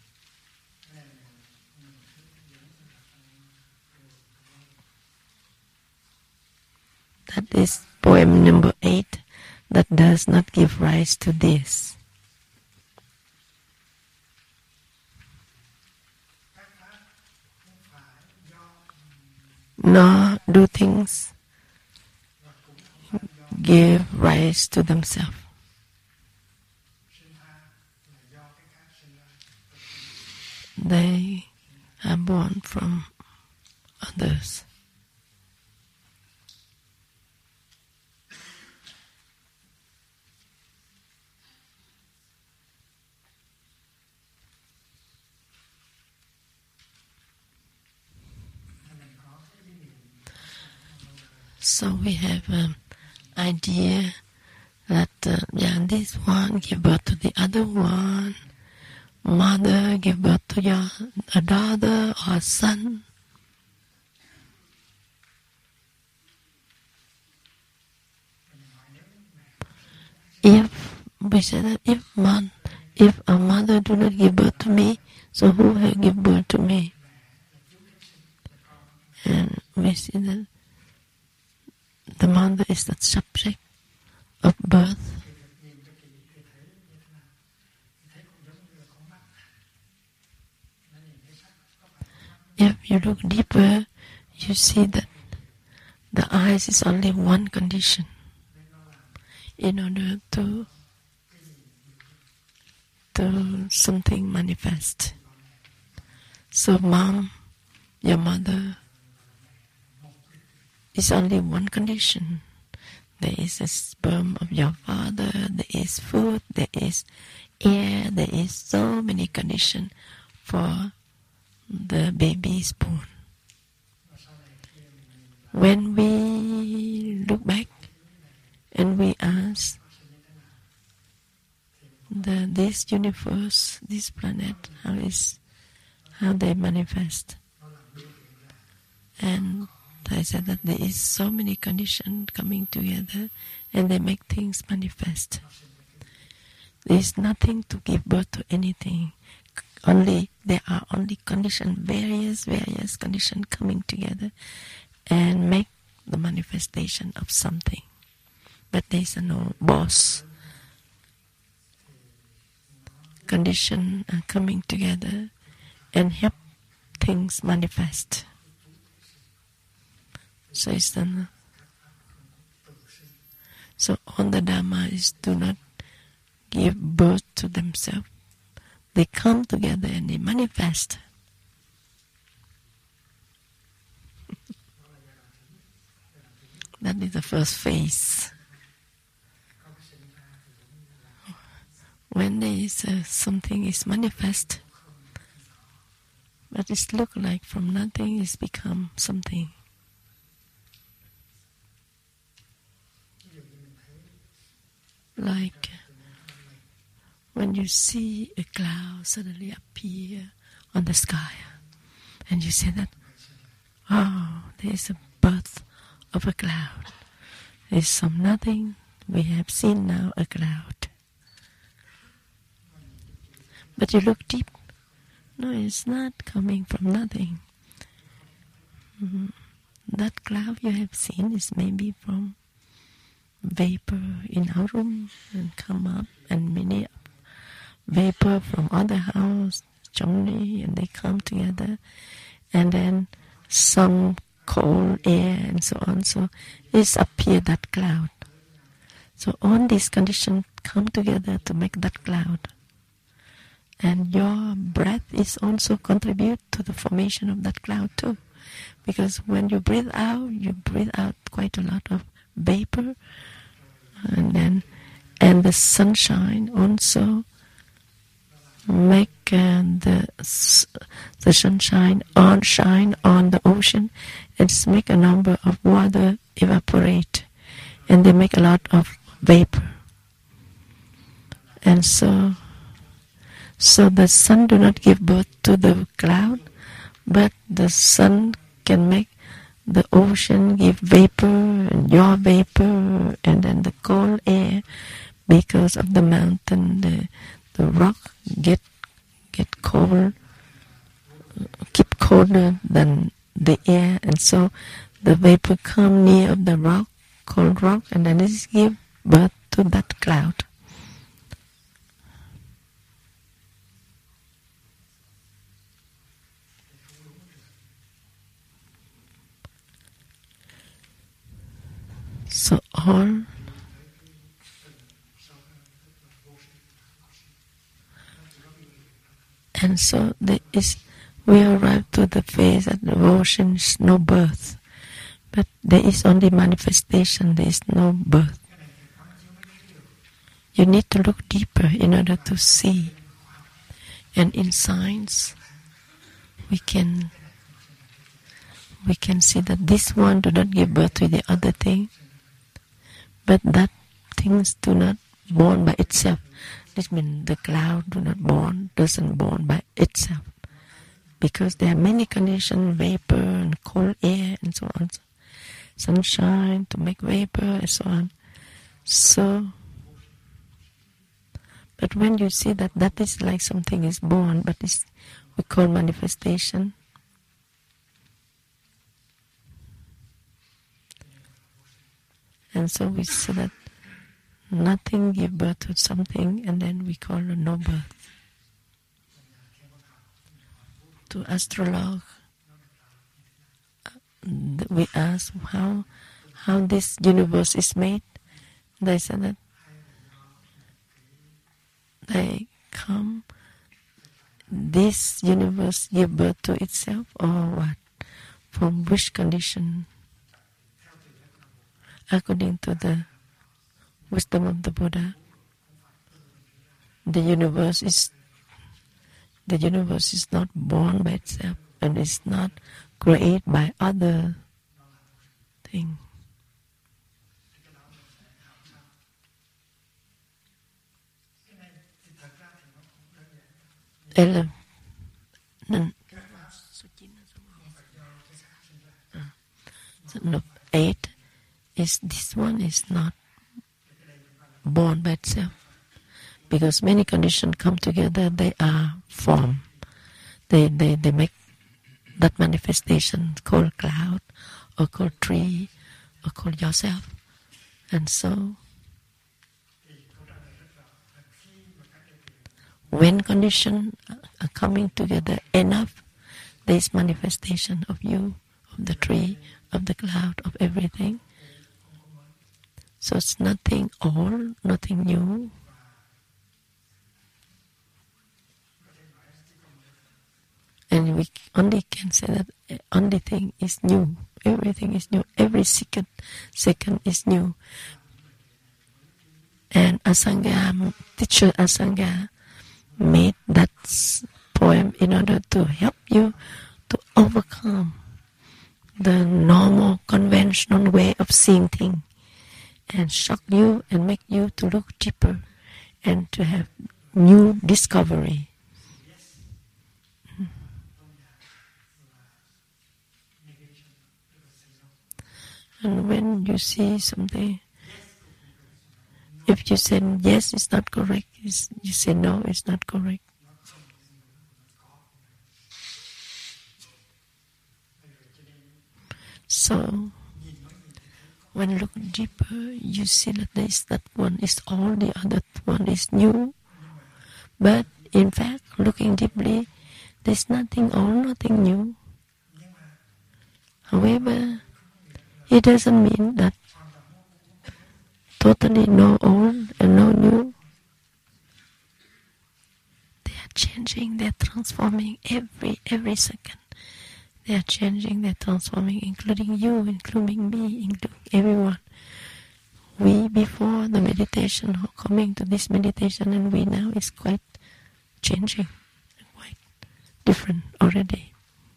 Speaker 1: That is poem number eight that does not give rise to this. Nor do things give rise to themselves. They are born from others. So we have an idea that uh, yeah, this one give birth to the other one. Mother give birth to your a daughter or son. If we say that if man, if a mother do not give birth to me, so who will give birth to me? And we see that the mother is the subject of birth. If you look deeper, you see that the eyes is only one condition in order to to something manifest. So mom, your mother, is only one condition. There is a sperm of your father, there is food, there is air, there is so many conditions for the baby's born. When we look back and we ask the this universe, this planet, how is how they manifest, and I said that there is so many conditions coming together and they make things manifest. There is nothing to give birth to anything. Only there are only conditions, various, various conditions coming together and make the manifestation of something. But there is no boss. Conditions are coming together and help things manifest. So it's done. So all the Dharma is do not give birth to themselves. They come together and they manifest. That is the first phase. When there is uh, something is manifest, but it look like from nothing it's become something. Like when you see a cloud suddenly appear on the sky, and you say that, oh, there is a birth of a cloud. There is some nothing. We have seen now a cloud. But you look deep. No, it's not coming from nothing. Mm-hmm. That cloud you have seen is maybe from vapor in our room and come up, and many vapor from other house, chimney, and they come together, and then some cold air and so on. So it's appear that cloud. So all these conditions come together to make that cloud. And your breath is also contribute to the formation of that cloud too. Because when you breathe out, you breathe out quite a lot of vapor. And then, and the sunshine also make uh, the the sunshine on shine on the ocean. It's make a number of water evaporate, and they make a lot of vapor. And so, so the sun do not give birth to the cloud, but the sun can make the ocean give vapor and your vapor, and then the cold air, because of the mountain, the the rock get get cold, keep colder than the air, and so the vapor come near of the rock, cold rock, and then it give birth to that cloud. So all and so there is, we arrive to the phase that the ocean is no birth, but there is only manifestation, there is no birth. You need to look deeper in order to see. And in science, we can we can see that this one do not give birth to the other thing, but that things do not born by itself. This means the cloud do not born, doesn't born by itself, because there are many conditions, vapor and cold air and so on, sunshine to make vapor and so on. So, but when you see that that is like something is born, but it's, we call manifestation. And so we say that nothing give birth to something, and then we call it no birth. To astrologue, we ask how how this universe is made. They said that they come, this universe give birth to itself, or what? From which condition? According to the wisdom of the Buddha, the universe is the universe is not born by itself and is not created by other things. Eleven. No, eight is this one is not born by itself, because many conditions come together, they are formed. They, they, they make that manifestation called cloud, or called tree, or called yourself. And so, when conditions are coming together enough, there is manifestation of you, of the tree, of the cloud, of everything. So it's nothing old, nothing new. And we only can say that the only thing is new. Everything is new. Every second, second is new. And Asanga, teacher Asanga, made that poem in order to help you to overcome the normal, conventional way of seeing things, and shock you and make you to look deeper and to have new discovery. And when you see something, if you say yes, it's not correct, it's, you say no, it's not correct. So, when you look deeper, you see that there is that one is all, the other one is new. But in fact, looking deeply, there's nothing old, nothing new. However, it doesn't mean that totally no old and no new. They are changing, they are transforming every every second. They are changing, they are transforming, including you, including me, including everyone. We before the meditation, or coming to this meditation, and we now is quite changing, quite different already.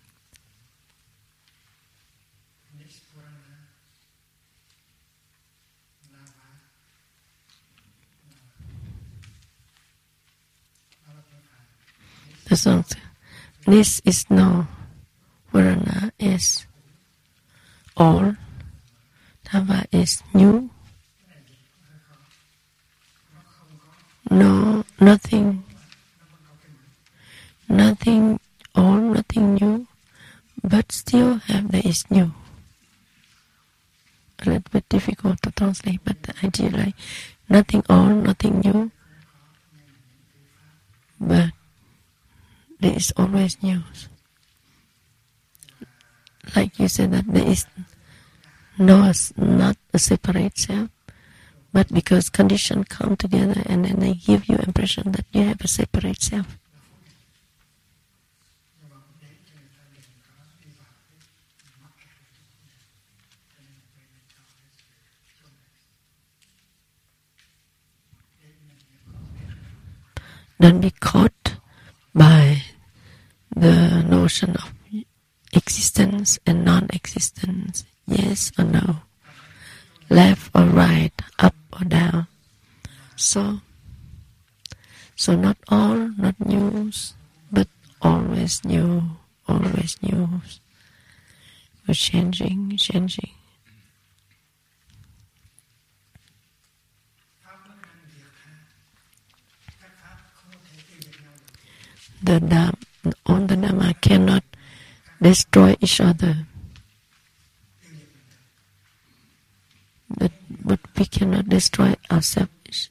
Speaker 1: The song, this is no, Varana is all, Tava is new, no, nothing, nothing old, nothing new, but still have the is new. A little bit difficult to translate, but the idea like nothing old, nothing new, but there is always news. Like you said that there is no, not a separate self, but because conditions come together and then they give you impression that you have a separate self. Don't be caught by the notion of existence and non-existence, yes or no, left or right, up or down. So, so not all, not news, but always new, always news. We're changing, changing. The Dhamma, all the Dhamma cannot destroy each other. But but we cannot destroy ourselves.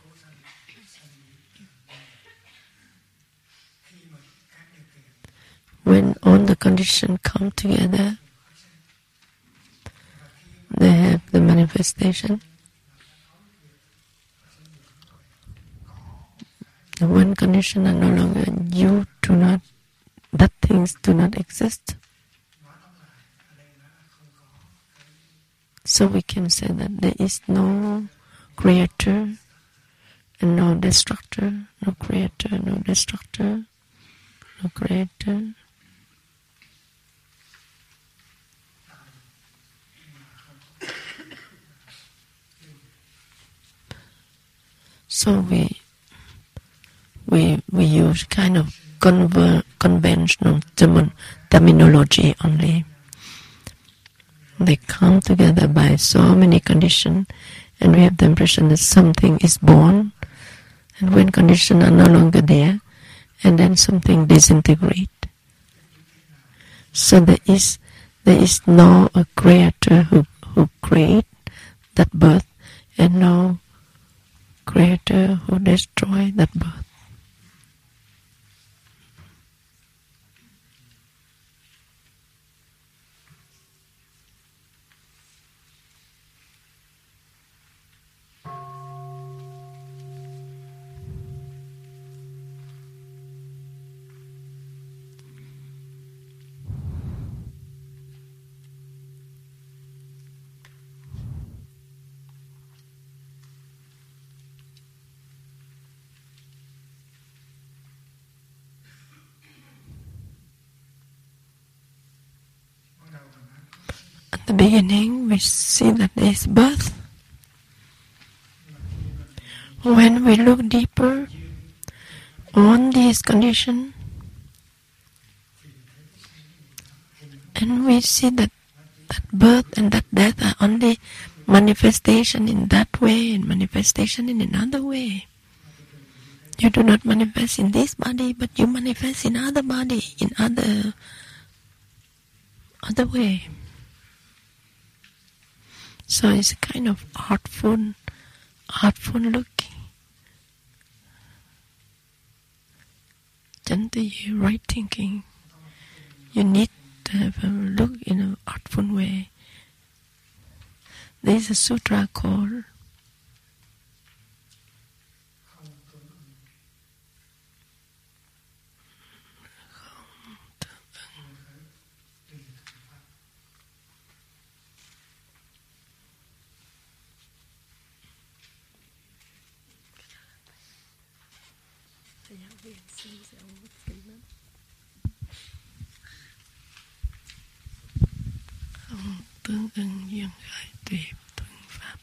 Speaker 1: When all the conditions come together, they have the manifestation. The one condition are no longer, you do not, that things do not exist. So we can say that there is no creator and no destructor, no creator, no destructor, no creator. So we we we use kind of conver, conventional term, terminology only. They come together by so many conditions, and we have the impression that something is born, and when conditions are no longer there, and then something disintegrates. So there is there is no a creator who who create that birth, and no creator who destroy that birth. At the beginning, we see that there is birth. When we look deeper on these conditions, and we see that that birth and that death are only manifestation in that way and manifestation in another way. You do not manifest in this body, but you manifest in other body, in other other way. So it's a kind of artful, artful look. Gently, right thinking. You need to have a look in an artful way. There is a sutra called không tương ưng duyên khởi tùy thuận pháp.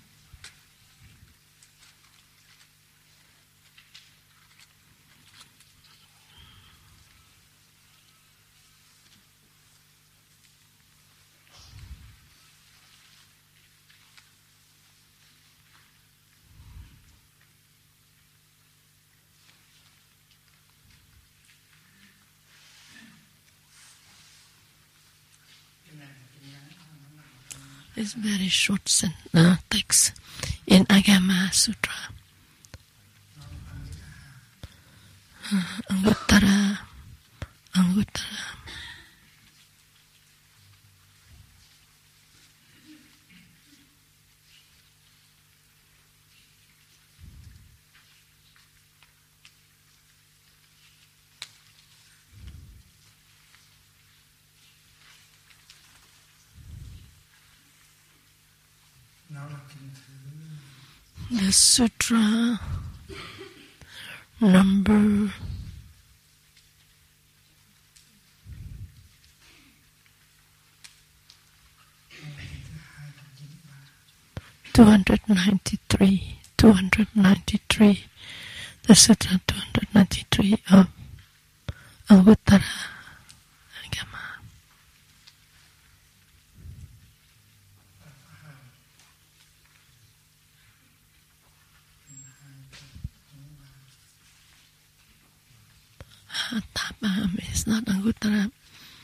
Speaker 1: It's very short uh, text in Agama Sutra. Uh, Anguttara, Anguttara. The sutra number two hundred ninety-three, two hundred ninety-three, the sutra two hundred ninety-three of Anguttara Agama. Tapaham is not Anguttara.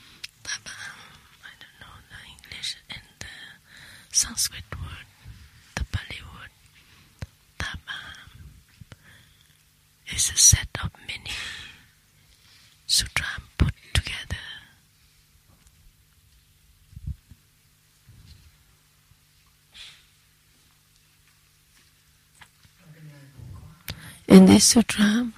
Speaker 1: Tapaham, I don't know the English and the Sanskrit word. is a set of many sutras put together. In this sutra,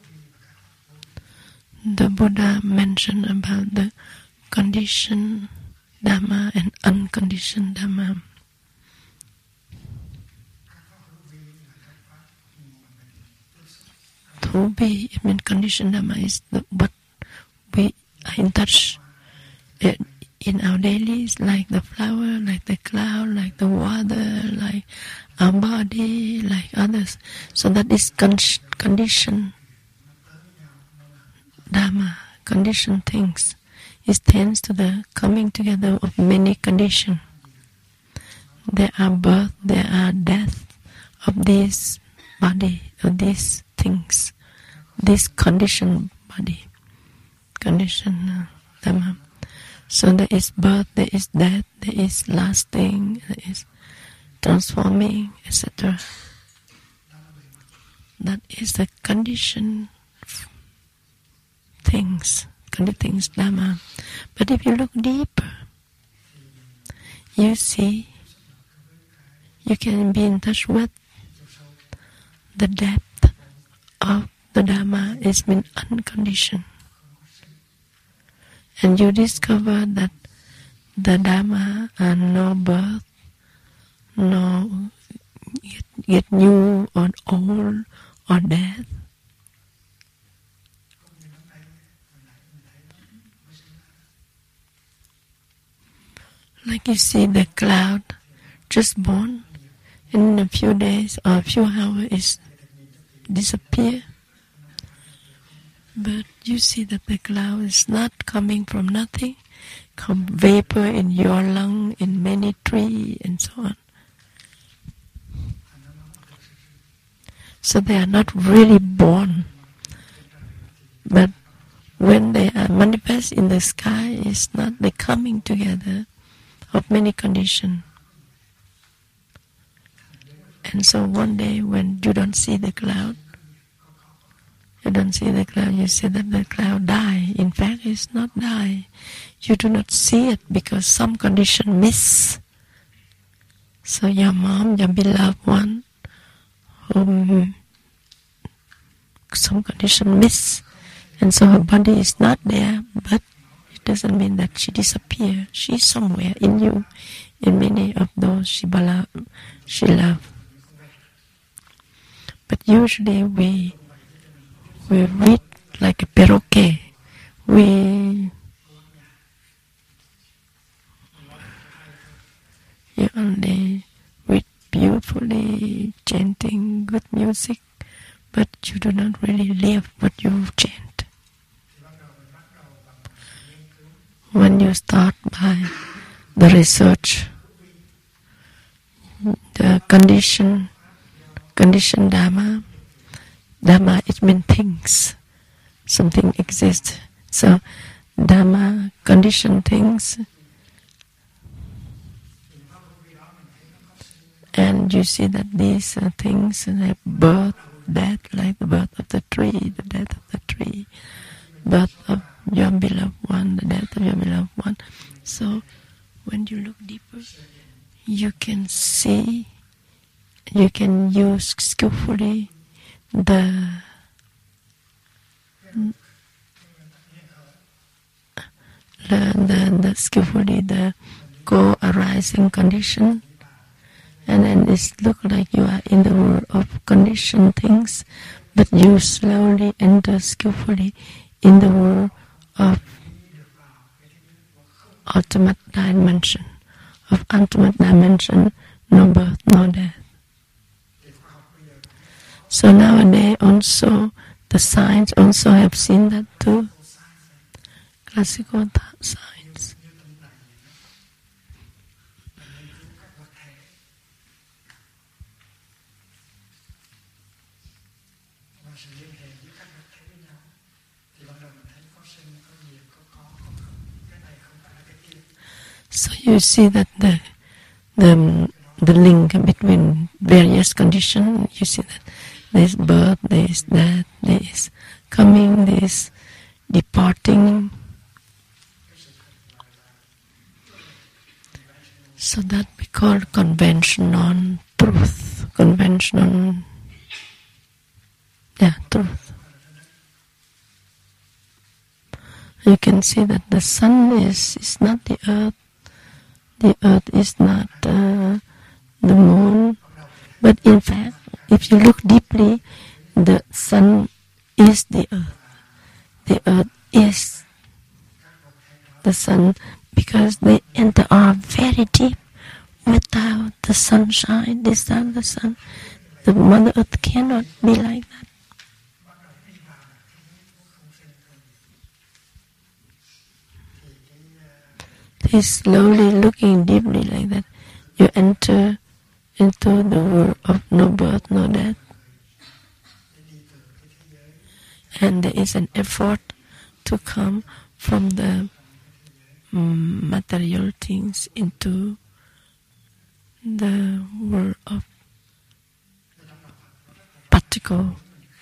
Speaker 1: the Buddha mentioned about the conditioned Dhamma and unconditioned Dhamma. To be, it means conditioned Dhamma is the, what we are in touch uh, in our dailies, like the flower, like the cloud, like the water, like our body, like others. So that is con- conditioned Dhamma, conditioned things. It tends to the coming together of many conditions. There are birth, there are death of this body, of these things, this conditioned body, conditioned uh, Dhamma. So there is birth, there is death, there is lasting, there is transforming, et cetera. That is the conditioned things, conditioned things, Dhamma. But if you look deeper, you see, you can be in touch with the depth of the Dhamma is mean unconditioned. And you discover that the Dhamma are no birth, no get, get new or old or death. Like you see the cloud just born, in a few days or a few hours it disappear. But you see that the cloud is not coming from nothing, come vapor in your lung, in many trees, and so on. So they are not really born. But when they are manifest in the sky, it's not the coming together of many conditions. And so one day when you don't see the cloud, you don't see the cloud, you say that the cloud die. In fact, it's not die. You do not see it because some condition miss. So your mom, your beloved one, whom some condition miss, and so her body is not there, but it doesn't mean that she disappears. She's somewhere in you, in many of those she love. She love. But usually we we read like a perroquet. We you only read beautifully, chanting good music, but you do not really live what you chant. When you start by the research, the condition, condition Dhamma, Dhamma it means things, something exists. So Dhamma, conditioned things, and you see that these uh, things have birth, death, like the birth of the tree, the death of the tree, birth of your beloved one, the death of your beloved one. So when you look deeper, you can see, you can use skillfully the the, the, the skillfully the co-arising condition, and then it looks like you are in the world of conditioned things, but you slowly enter skillfully in the world of ultimate dimension, of ultimate dimension, no birth, no death. So nowadays also the science also have seen that too, classical science. So you see that the the the link between various conditions. You see that There's birth, there's death, there's coming, there's departing. So that we call conventional truth. Conventional, yeah, truth. You can see that the sun is, is not the earth. The earth is not uh, the moon. But in fact, if you look deeply, the sun is the earth. The earth is the sun, because they enter are very deep. Without the sunshine, without the sun, the Mother Earth cannot be like that. They slowly looking deeply like that. You enter into the world of no birth, no death. And there is an effort to come from the um, material things into the world of particle,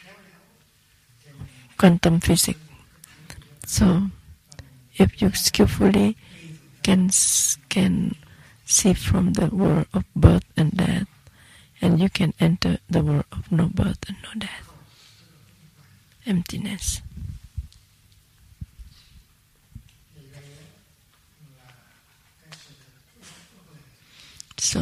Speaker 1: quantum physics. So, if you skillfully can can see from the world of birth and death, and you can enter the world of no birth and no death, emptiness. So,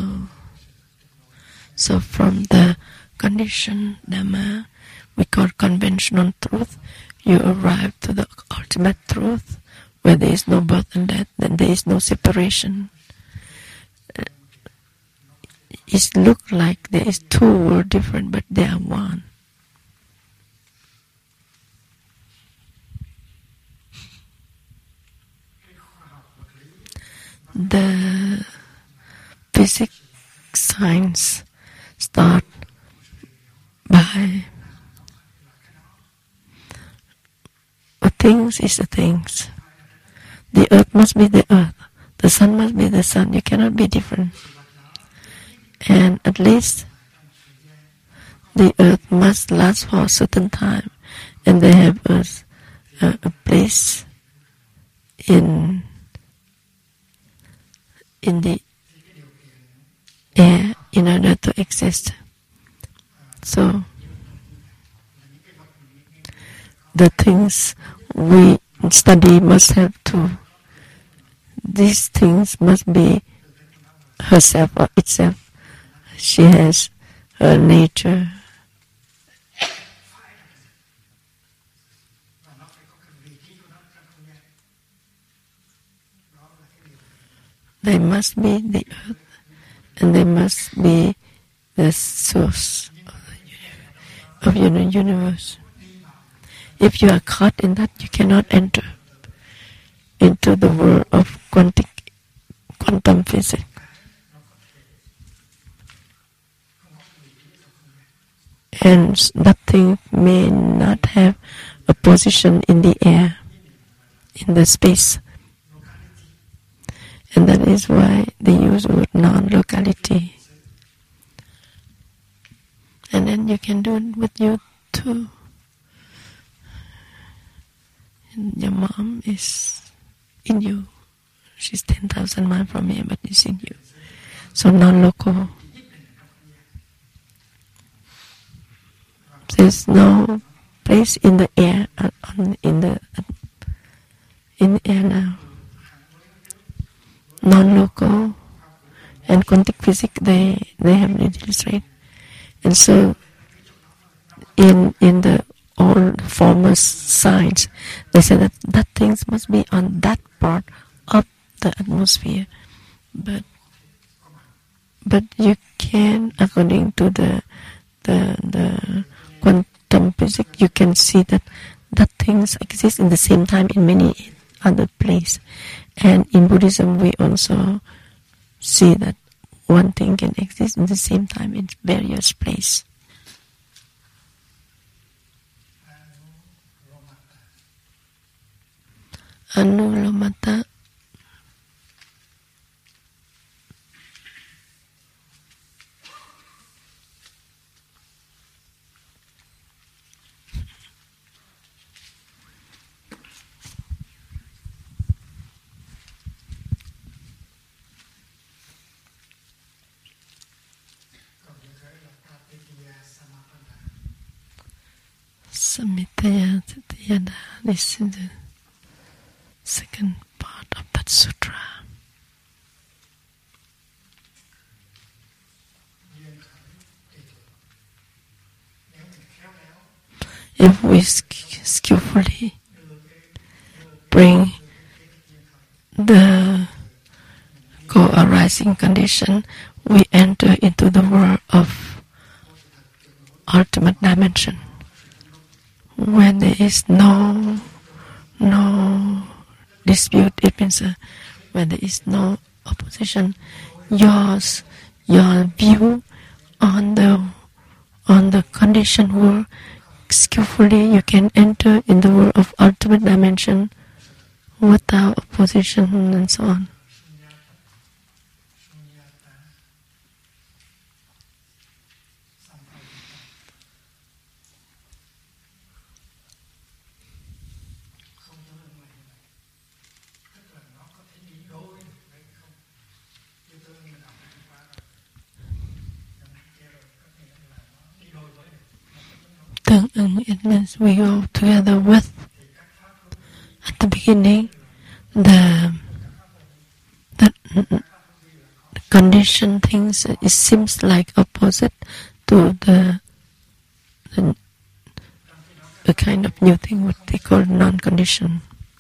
Speaker 1: so from the conditioned Dhamma, we call conventional truth, you arrive to the ultimate truth, where there is no birth and death, then there is no separation. It looks like there is two worlds different, but they are one. The physics science start by a things is a things. The earth must be the earth. The sun must be the sun. You cannot be different. And at least the earth must last for a certain time, and they have a, a, a place in in the air in order to exist. So the things we study must have to, these things must be herself or itself. She has her nature. They must be the earth, and they must be the source of the universe. If you are caught in that, you cannot enter into the world of quantic, quantum physics. And that thing may not have a position in the air, in the space. And that is why they use the word non-locality. And then you can do it with you too. And your mom is in you. She's ten thousand miles from here, but it's in you. So non-local. There's no place in the air, uh, on, in the uh, in the air now. Non-local and quantic physics, they they have reduced rate, and so in in the old former science, they said that that things must be on that part of the atmosphere, but but you can, according to the the the quantum physics, you can see that that things exist in the same time in many other places. And in Buddhism, we also see that one thing can exist in the same time in various places. Anulomata. Samitaya Titayada. This is the second part of that sutra. If we skillfully bring the co-arising condition, we enter into the world of ultimate dimension, where there is no no dispute. It means uh, where there is no opposition. Yours, your view on the on the conditioned world, skillfully you can enter in the world of ultimate dimension without opposition and so on. It means we go together with, at the beginning, the, the, the conditioned things, it seems like opposite to the, the, the kind of new thing what they call non-conditioned.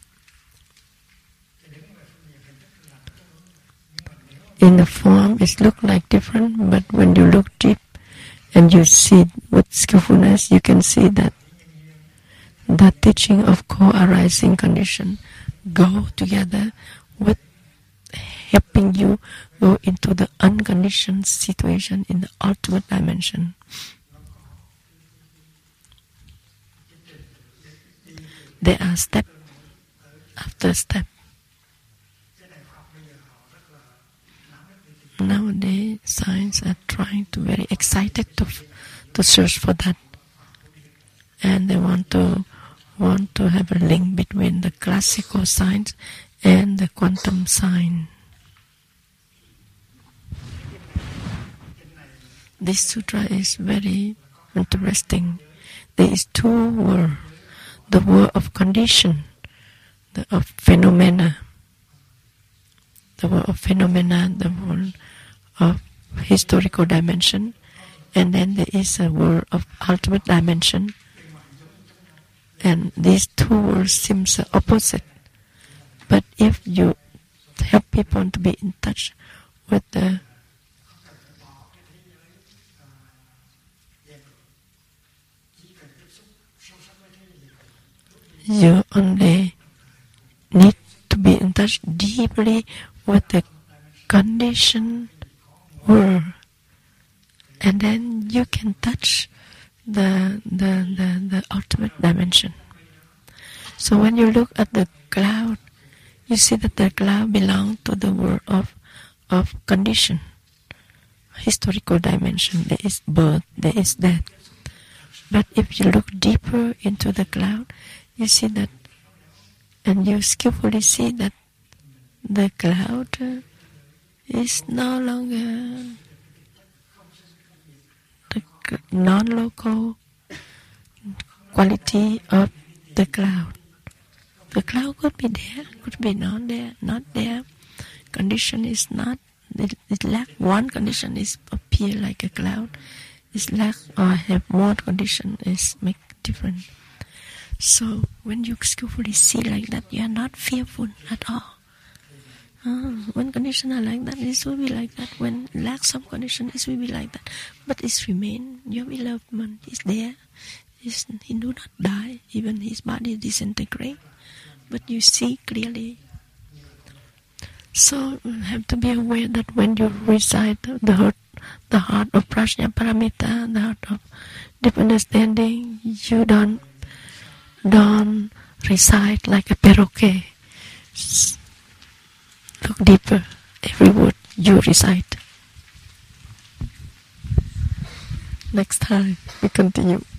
Speaker 1: In the form, it looks like different, but when you look deep, and you see with skillfulness, you can see that the teaching of co-arising condition go together with helping you go into the unconditioned situation in the ultimate dimension. They are step after step. Nowadays, science are trying to very excited to to search for that, and they want to want to have a link between the classical science and the quantum science. This sutra is very interesting. There is two worlds: the world of condition, the of phenomena. The world of phenomena, the world of historical dimension, and then there is a world of ultimate dimension. And these two worlds seem opposite. But if you help people to be in touch with the you only need to be in touch deeply with the conditioned world, and then you can touch the, the the the ultimate dimension. So when you look at the cloud, you see that the cloud belongs to the world of of condition, historical dimension. There is birth, there is death. But if you look deeper into the cloud, you see that, and you skillfully see that the cloud is no longer the non-local quality of the cloud. The cloud could be there, could be not there, not there. Condition is not. It, it lack one condition is appear like a cloud. It's lack or have more condition is make different. So when you skillfully see like that, you are not fearful at all. Uh, when conditions are like that, it will be like that. When lack some condition, it will be like that. But it remain. Your beloved one is there. He's, he do not die. Even his body disintegrate. But you see clearly. So you have to be aware that when you recite the heart, the heart of Prajnaparamita, the heart of deep understanding, you don't don't recite like a perroquet. Look deeper, every word you recite. Next time we continue.